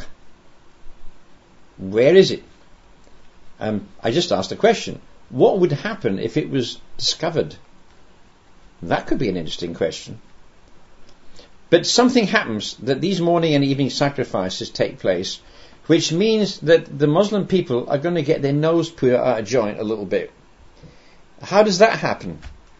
Where is it? Um, I just asked a question. What would happen if it was discovered? That could be an interesting question. But something happens that these morning and evening sacrifices take place, which means that the Muslim people are going to get their nose put out of joint a little bit. How does that happen?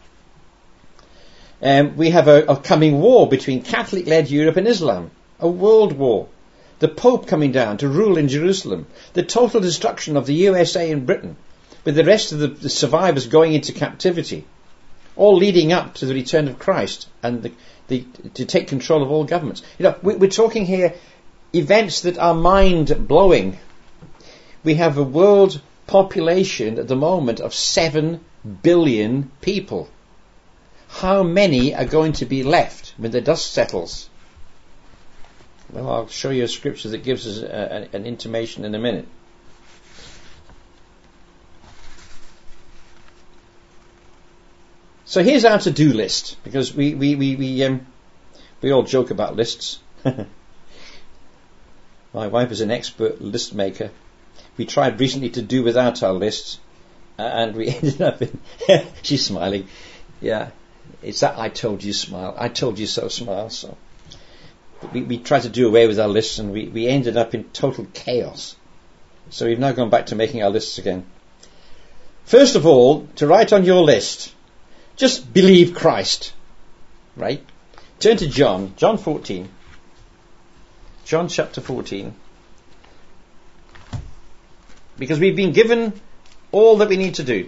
Um, we have a, a coming war between Catholic-led Europe and Islam, a world war. The Pope coming down to rule in Jerusalem, the total destruction of the U S A and Britain, with the rest of the, the survivors going into captivity, all leading up to the return of Christ and the, the, to take control of all governments. You know, we, we're talking here events that are mind-blowing. We have a world population at the moment of seven billion people. How many are going to be left when the dust settles? Well, I'll show you a scripture that gives us a, a, an intimation in a minute. So here's our to-do list, because we we we we, um, we all joke about lists. My wife is an expert list maker. We tried recently to do without our lists, uh, and we ended up in. She's smiling. Yeah, it's that I told you smile. I told you so smile. So we we tried to do away with our lists, and we we ended up in total chaos. So we've now gone back to making our lists again. First of all, to write on your list, just believe Christ, right? Turn to John, John fourteen. John chapter fourteen. Because we've been given all that we need to do.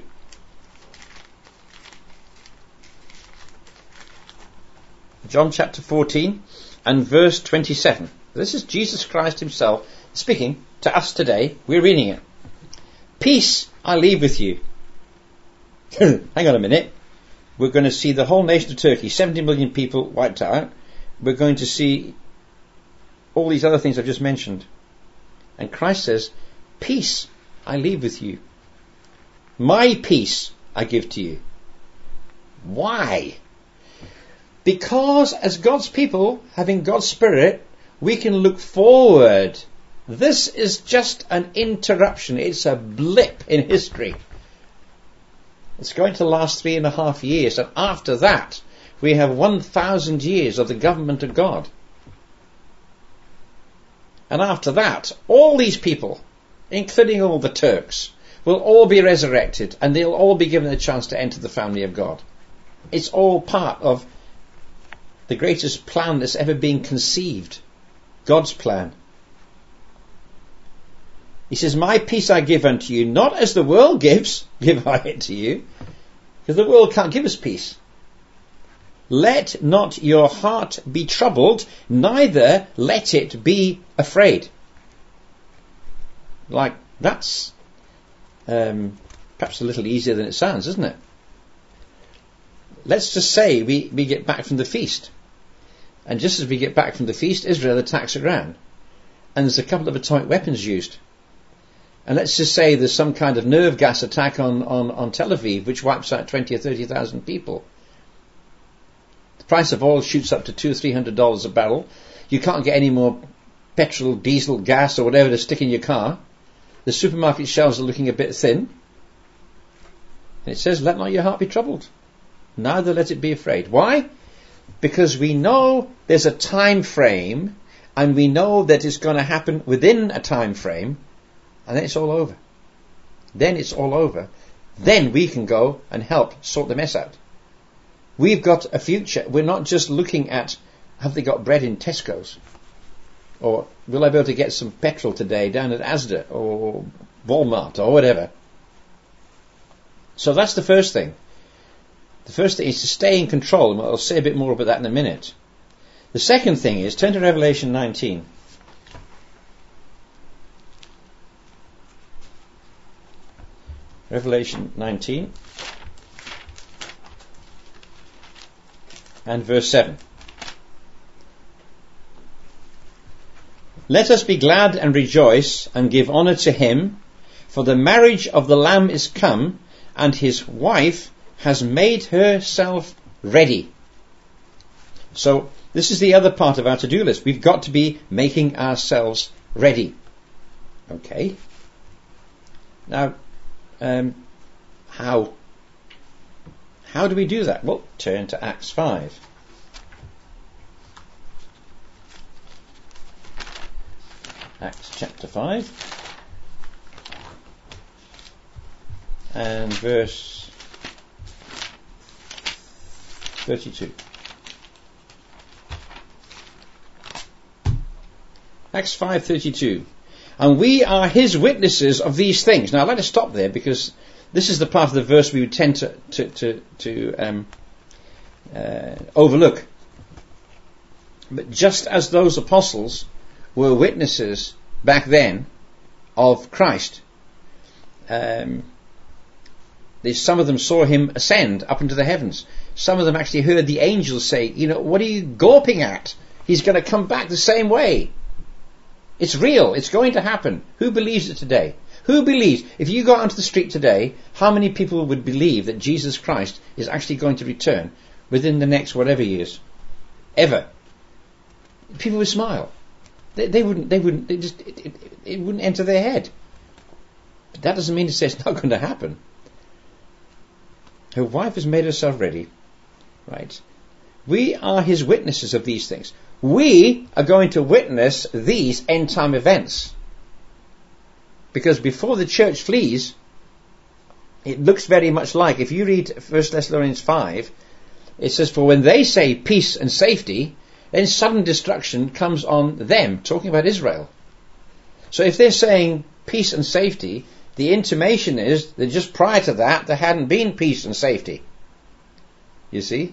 John chapter fourteen and verse twenty-seven. This is Jesus Christ himself speaking to us today. We're reading it. Peace I leave with you. Hang on a minute. We're going to see the whole nation of Turkey, seventy million people wiped out. We're going to see all these other things I've just mentioned. And Christ says, peace I leave with you. My peace I give to you. Why? Because as God's people, having God's Spirit, we can look forward. This is just an interruption. It's a blip in history. It's going to last three and a half years. And after that, we have one thousand years of the government of God. And after that, all these people, including all the Turks, will all be resurrected and they'll all be given a chance to enter the family of God. It's all part of the greatest plan that's ever been conceived. God's plan. He says, my peace I give unto you, not as the world gives, give I it to you. Because the world can't give us peace. Let not your heart be troubled, neither let it be afraid. Like, that's um, perhaps a little easier than it sounds, isn't it? Let's just say we, we get back from the feast. And just as we get back from the feast, Israel attacks Iran. And there's a couple of atomic weapons used. And let's just say there's some kind of nerve gas attack on, on, on Tel Aviv, which wipes out twenty or thirty thousand people. The price of oil shoots up to two or three hundred dollars a barrel. You can't get any more petrol, diesel, gas, or whatever to stick in your car. The supermarket shelves are looking a bit thin. And it says, let not your heart be troubled. Neither let it be afraid. Why? Because we know there's a time frame, and we know that it's going to happen within a time frame, and then it's all over. Then it's all over. Then we can go and help sort the mess out. We've got a future. We're not just looking at, have they got bread in Tesco's? Or will I be able to get some petrol today down at Asda or Walmart or whatever? So that's the first thing. The first thing is to stay in control, and I'll say a bit more about that in a minute. The second thing is, turn to Revelation nineteen. Revelation nineteen and verse seven. Let us be glad and rejoice and give honour to him, for the marriage of the Lamb is come, and his wife has made herself ready. So this is the other part of our to-do list. We've got to be making ourselves ready. Okay. Now, um, how? How do we do that? Well, turn to Acts five. Acts chapter five and verse thirty-two. Acts five thirty-two. And we are his witnesses of these things. Now, I'd like to stop there because this is the part of the verse we would tend to to to, to um, uh, overlook. But just as those apostles were witnesses back then of Christ, um, they, some of them saw him ascend up into the heavens. Some of them actually heard the angels say, you know, what are you gawping at? He's going to come back the same way. It's real. It's going to happen. Who believes it today? Who believes? If you go out onto the street today, how many people would believe that Jesus Christ is actually going to return within the next whatever years? Ever. People would smile. They, they wouldn't, they wouldn't, they just, it, it, it wouldn't enter their head. But that doesn't mean to say it's not going to happen. Her wife has made herself ready. Right? We are his witnesses of these things. We are going to witness these end time events. Because before the church flees, it looks very much like, if you read First Thessalonians five, it says, for when they say peace and safety, then sudden destruction comes on them, talking about Israel. So if they're saying peace and safety, the intimation is that just prior to that, there hadn't been peace and safety. You see?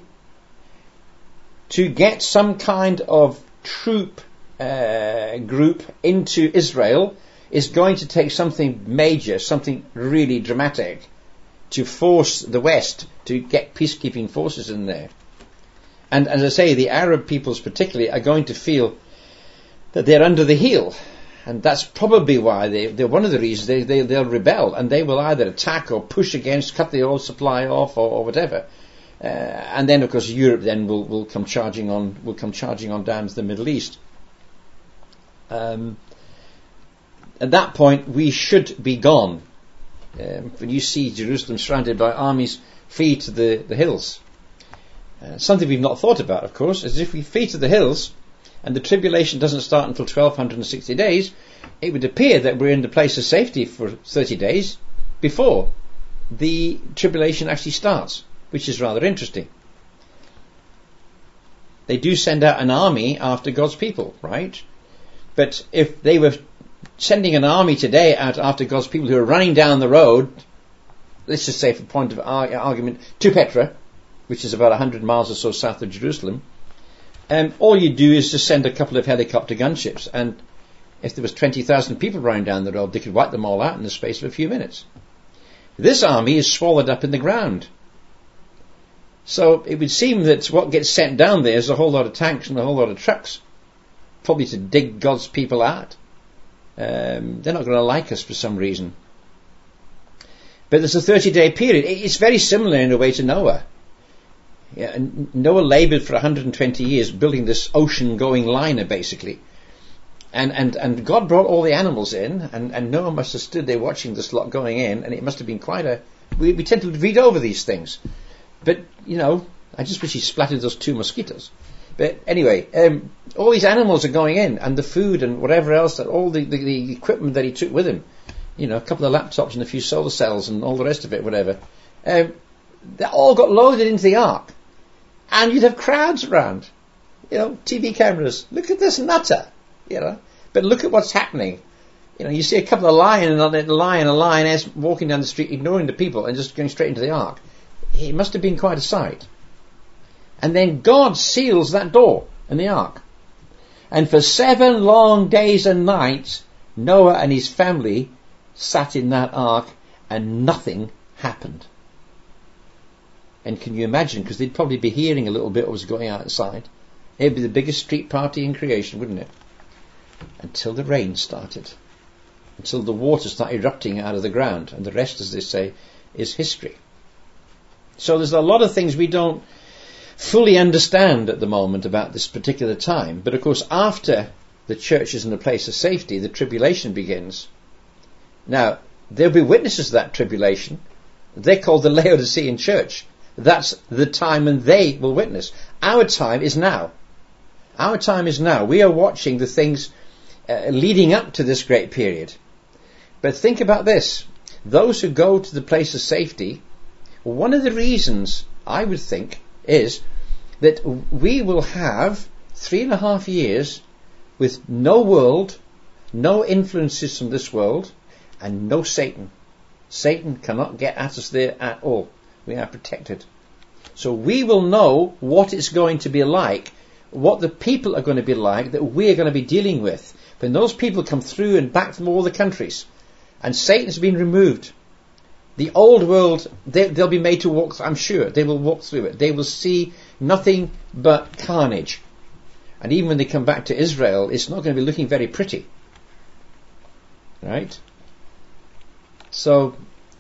To get some kind of troop uh, group into Israel is going to take something major, something really dramatic, to force the West to get peacekeeping forces in there. And as I say, the Arab peoples particularly are going to feel that they're under the heel. And that's probably why they, they're one of the reasons they, they, they'll rebel, and they will either attack or push against, cut the oil supply off, or, or whatever. Uh, and then, of course, Europe then will, will come charging on, will come charging on down to the Middle East. Um, at that point, we should be gone. Um, when you see Jerusalem surrounded by armies, flee to the, the hills. Uh, something we've not thought about, of course, is if we flee to the hills, and the tribulation doesn't start until twelve sixty days, it would appear that we're in the place of safety for thirty days before the tribulation actually starts, which is rather interesting. They do send out an army after God's people, right? But if they were sending an army today out after God's people who are running down the road, let's just say for point of argument, to Petra, which is about one hundred miles or so south of Jerusalem, Um, all you do is just send a couple of helicopter gunships, and if there was twenty thousand people running down the road, they could wipe them all out in the space of a few minutes. This army is swallowed up in the ground. So it would seem that what gets sent down there is a whole lot of tanks and a whole lot of trucks, probably to dig God's people out. Um, they're not going to like us for some reason. But there's a thirty-day period. It's very similar in a way to Noah. Yeah, and Noah laboured for one hundred twenty years building this ocean-going liner, basically. And, and, and God brought all the animals in, and, and Noah must have stood there watching this lot going in, and it must have been quite a... We, we tend to read over these things. But, you know, I just wish he splattered those two mosquitoes. But anyway, um, all these animals are going in, and the food and whatever else, that all the, the, the equipment that he took with him, you know, a couple of laptops and a few solar cells and all the rest of it, whatever, um, they all got loaded into the ark. And you'd have crowds around, you know, T V cameras. Look at this nutter, you know. But look at what's happening. You know, you see a couple of lion and a lion, a lioness walking down the street, ignoring the people and just going straight into the ark. It must have been quite a sight. And then God seals that door in the ark. And for seven long days and nights, Noah and his family sat in that ark and nothing happened. And can you imagine, because they'd probably be hearing a little bit what was going on outside. It'd be the biggest street party in creation, wouldn't it? Until the rain started. Until the water started erupting out of the ground. And the rest, as they say, is history. So there's a lot of things we don't fully understand at the moment about this particular time. But of course, after the church is in a place of safety, the tribulation begins. Now, there'll be witnesses to that tribulation. They're called the Laodicean church. That's the time when they will witness. Our time is now. Our time is now. We are watching the things uh, leading up to this great period. But think about this. Those who go to the place of safety, one of the reasons, I would think, is that we will have three and a half years with no world, no influences from this world, and no Satan. Satan cannot get at us there at all. We are protected. So we will know what it's going to be like, what the people are going to be like that we're going to be dealing with. When those people come through and back from all the countries, and Satan's been removed, the old world, they, they'll be made to walk, I'm sure, they will walk through it. They will see nothing but carnage. And even when they come back to Israel, it's not going to be looking very pretty. Right? So,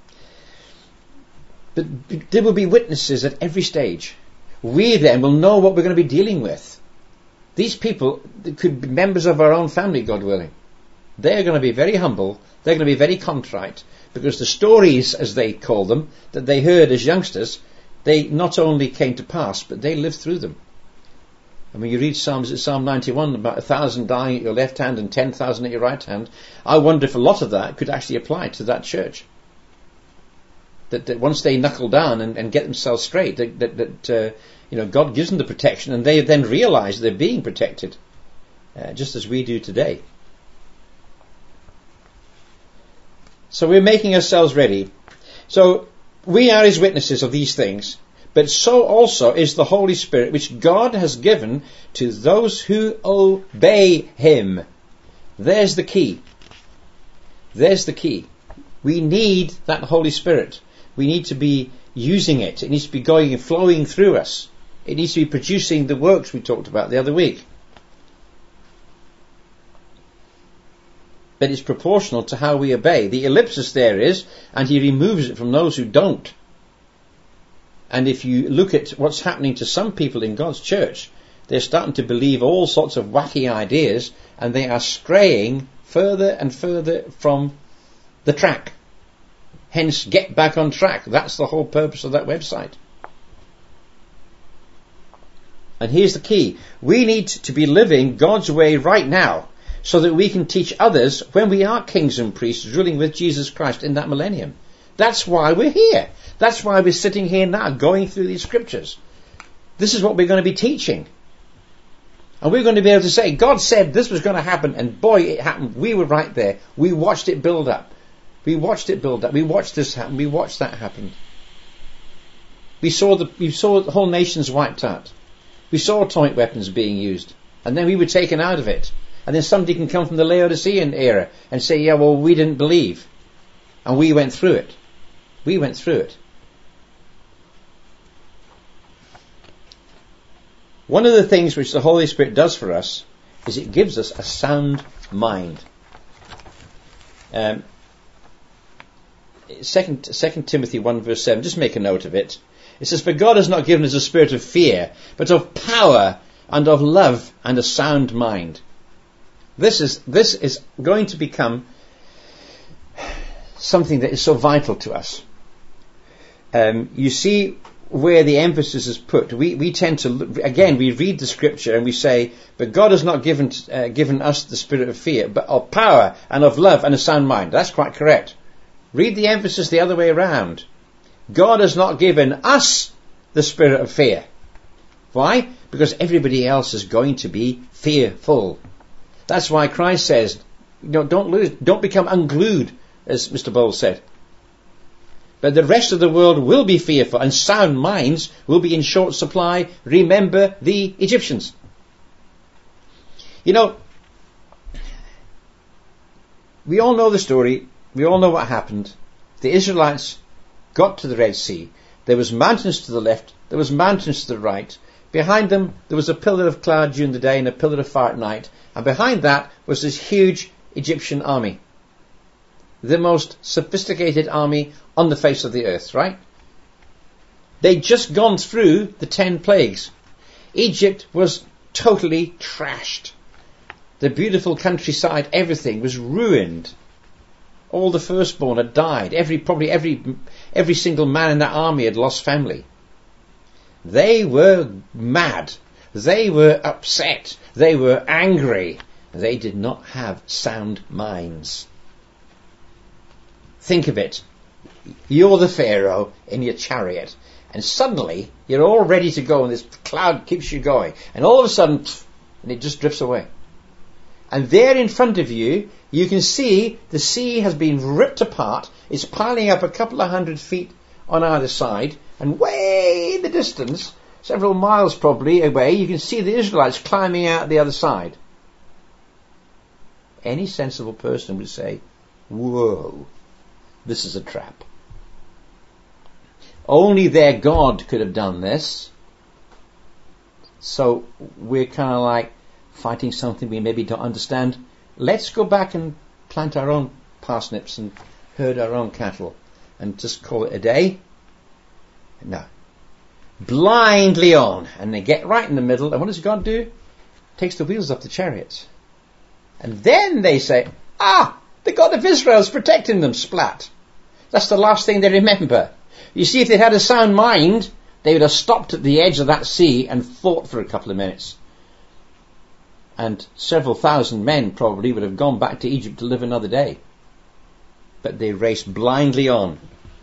but there will be witnesses at every stage. We then will know what we're going to be dealing with. These people could be members of our own family, God willing. They're going to be very humble. They're going to be very contrite. Because the stories, as they call them, that they heard as youngsters, they not only came to pass, but they lived through them. And when you read Psalms, Psalm ninety-one, about a thousand dying at your left hand and ten thousand at your right hand, I wonder if a lot of that could actually apply to that church. That, that once they knuckle down and, and get themselves straight, that, that, that uh, you know, God gives them the protection, and they then realise they're being protected, uh, just as we do today. So we're making ourselves ready. So we are his witnesses of these things, but so also is the Holy Spirit, which God has given to those who obey him. There's the key. There's the key. We need that Holy Spirit. We need to be using it. It needs to be going and flowing through us. It needs to be producing the works we talked about the other week. But it's proportional to how we obey. The ellipsis there is, and he removes it from those who don't. And if you look at what's happening to some people in God's church, they're starting to believe all sorts of wacky ideas, and they are straying further and further from the track. Hence, get back on track. That's the whole purpose of that website. And here's the key. We need to be living God's way right now, so that we can teach others when we are kings and priests ruling with Jesus Christ in that millennium. That's why we're here. That's why we're sitting here now going through these scriptures. This is what we're going to be teaching. And we're going to be able to say, God said this was going to happen, and boy, it happened. We were right there. We watched it build up. We watched it build up. We watched this happen. We watched that happen. We saw the, we saw the whole nations wiped out. We saw atomic weapons being used. And then we were taken out of it. And then somebody can come from the Laodicean era and say, yeah, well, we didn't believe. And we went through it. We went through it. One of the things which the Holy Spirit does for us is it gives us a sound mind. Um, Second, Second Timothy one verse seven, just make a note of it. It says, "For God has not given us a spirit of fear, but of power and of love and a sound mind." This is this is going to become something that is so vital to us. Um, you see where the emphasis is put. We we tend to, again, we read the scripture and we say, but God has not given uh, given us the spirit of fear, but of power and of love and a sound mind. That's quite correct. Read the emphasis the other way around. God has not given us the spirit of fear. Why? Because everybody else is going to be fearful. That's why Christ says, you know, don't lose, don't become unglued, as Mister Bowles said. But the rest of the world will be fearful, and sound minds will be in short supply. Remember the Egyptians. You know, we all know the story. We all know what happened. The Israelites got to the Red Sea. There was mountains to the left. There was mountains to the right. Behind them, there was a pillar of cloud during the day and a pillar of fire at night. And behind that was this huge Egyptian army. The most sophisticated army on the face of the earth, right? They'd just gone through the ten plagues. Egypt was totally trashed. The beautiful countryside, everything was ruined. All the firstborn had died. Every, probably every, every single man in that army had lost family. They were mad. They were upset. They were angry. They did not have sound minds. Think of it. You're the Pharaoh in your chariot, and suddenly you're all ready to go, and this cloud keeps you going, and all of a sudden, pff, and it just drifts away. And there in front of you, you can see the sea has been ripped apart. It's piling up a couple of hundred feet on either side, and way in the distance, several miles probably away, you can see the Israelites climbing out the other side. Any sensible person would say, whoa, this is a trap. Only their God could have done this. So we're kind of like fighting something we maybe don't understand. Let's go back and plant our own parsnips and herd our own cattle and just call it a day. No. Blindly on. And they get right in the middle. And what does God do? Takes the wheels off the chariots. And then they say, ah, the God of Israel is protecting them, splat. That's the last thing they remember. You see, if they had a sound mind, they would have stopped at the edge of that sea and fought for a couple of minutes. And several thousand men probably would have gone back to Egypt to live another day. But they raced blindly on.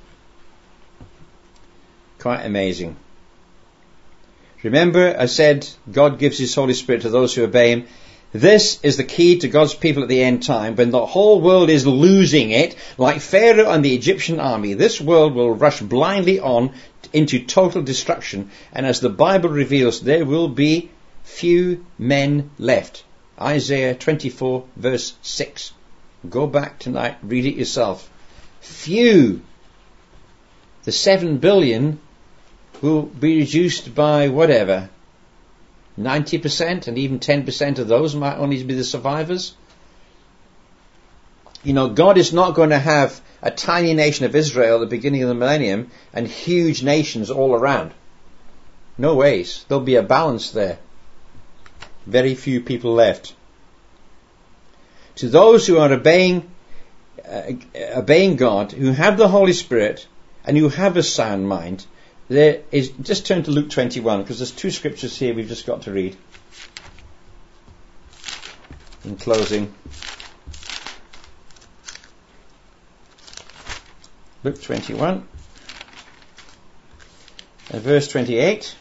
Quite amazing. Remember, I said God gives His Holy Spirit to those who obey Him. This is the key to God's people at the end time, when the whole world is losing it, like Pharaoh and the Egyptian army. This world will rush blindly on into total destruction, and as the Bible reveals, there will be few men left. Isaiah twenty-four verse six. Go back tonight, read it yourself. Few. The seven billion will be reduced by whatever, ninety percent, and even ten percent of those might only be the survivors. You know, God is not going to have a tiny nation of Israel at the beginning of the millennium and huge nations all around. No ways. There'll be a balance there. Very few people left. To those who are obeying, uh, obeying God, who have the Holy Spirit and who have a sound mind, there is, just turn to Luke twenty-one, because there's two scriptures here we've just got to read. In closing, Luke twenty-one and verse twenty-eight.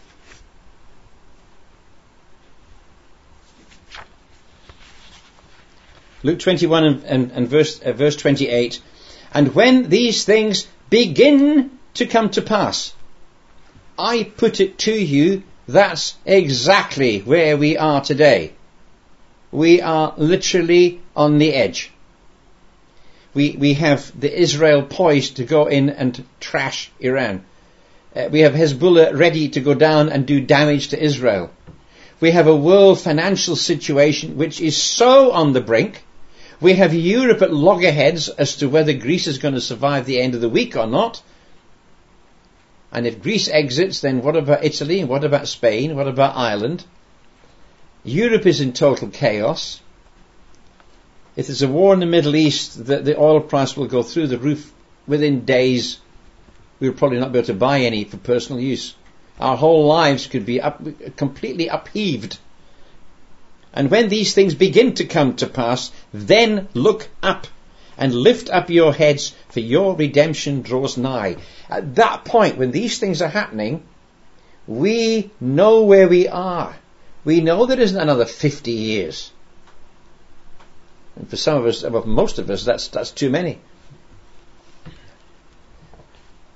Luke twenty-one and, and, and verse, uh, verse twenty-eight. And when these things begin to come to pass, I put it to you, that's exactly where we are today. We are literally on the edge. We we have the Israel poised to go in and trash Iran. Uh, we have Hezbollah ready to go down and do damage to Israel. We have a world financial situation which is so on the brink. We have Europe at loggerheads as to whether Greece is going to survive the end of the week or not. And if Greece exits, then what about Italy? What about Spain? What about Ireland? Europe is in total chaos. If there's a war in the Middle East, the, the oil price will go through the roof within days. We'll probably not be able to buy any for personal use. Our whole lives could be up, completely upheaved. And when these things begin to come to pass, then look up and lift up your heads, for your redemption draws nigh. At that point, when these things are happening, we know where we are. We know there isn't another fifty years. And for some of us, well, most of us, that's that's too many.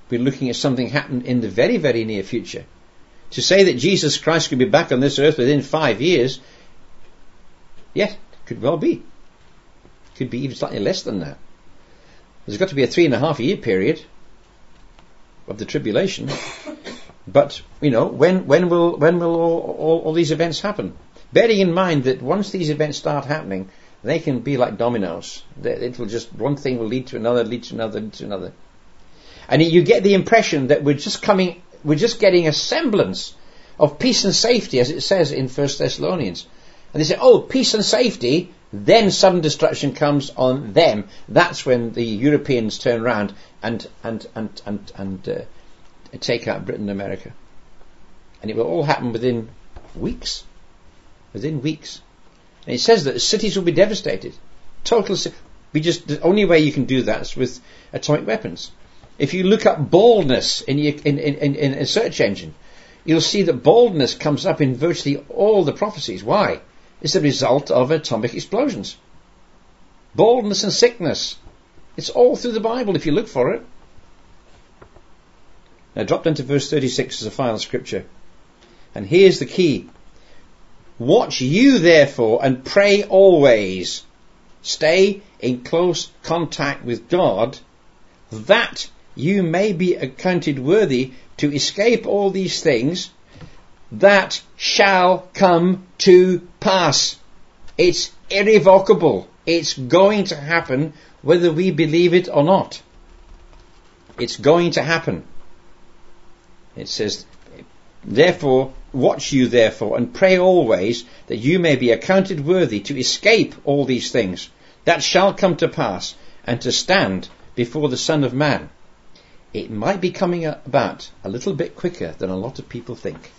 we're looking at something happening in the very, very near future. To say that Jesus Christ could be back on this earth within five years, yeah, could well be. Could be even slightly less than that. There's got to be a three and a half year period of the tribulation. But, you know, when when will when will all, all, all these events happen? Bearing in mind that once these events start happening, they can be like dominoes. It will just, one thing will lead to another, lead to another, lead to another. And you get the impression that we're just coming, we're just getting a semblance of peace and safety, as it says in First Thessalonians. And they say, oh, peace and safety, then sudden destruction comes on them. That's when the Europeans turn around and and and and and uh, take out Britain and America. And it will all happen within weeks. Within weeks. And it says that the cities will be devastated. Total. We just the only way you can do that is with atomic weapons. If you look up baldness in your, in, in, in a search engine, you'll see that baldness comes up in virtually all the prophecies. Why? It's a result of atomic explosions. Baldness and sickness. It's all through the Bible if you look for it. Now drop down to verse thirty-six as a final scripture. And here's the key. Watch you therefore and pray always. Stay in close contact with God, that you may be accounted worthy to escape all these things that shall come to pass. It's irrevocable. It's going to happen whether we believe it or not. It's going to happen. It says, therefore, watch you therefore and pray always that you may be accounted worthy to escape all these things that shall come to pass and to stand before the Son of Man. It might be coming about a little bit quicker than a lot of people think.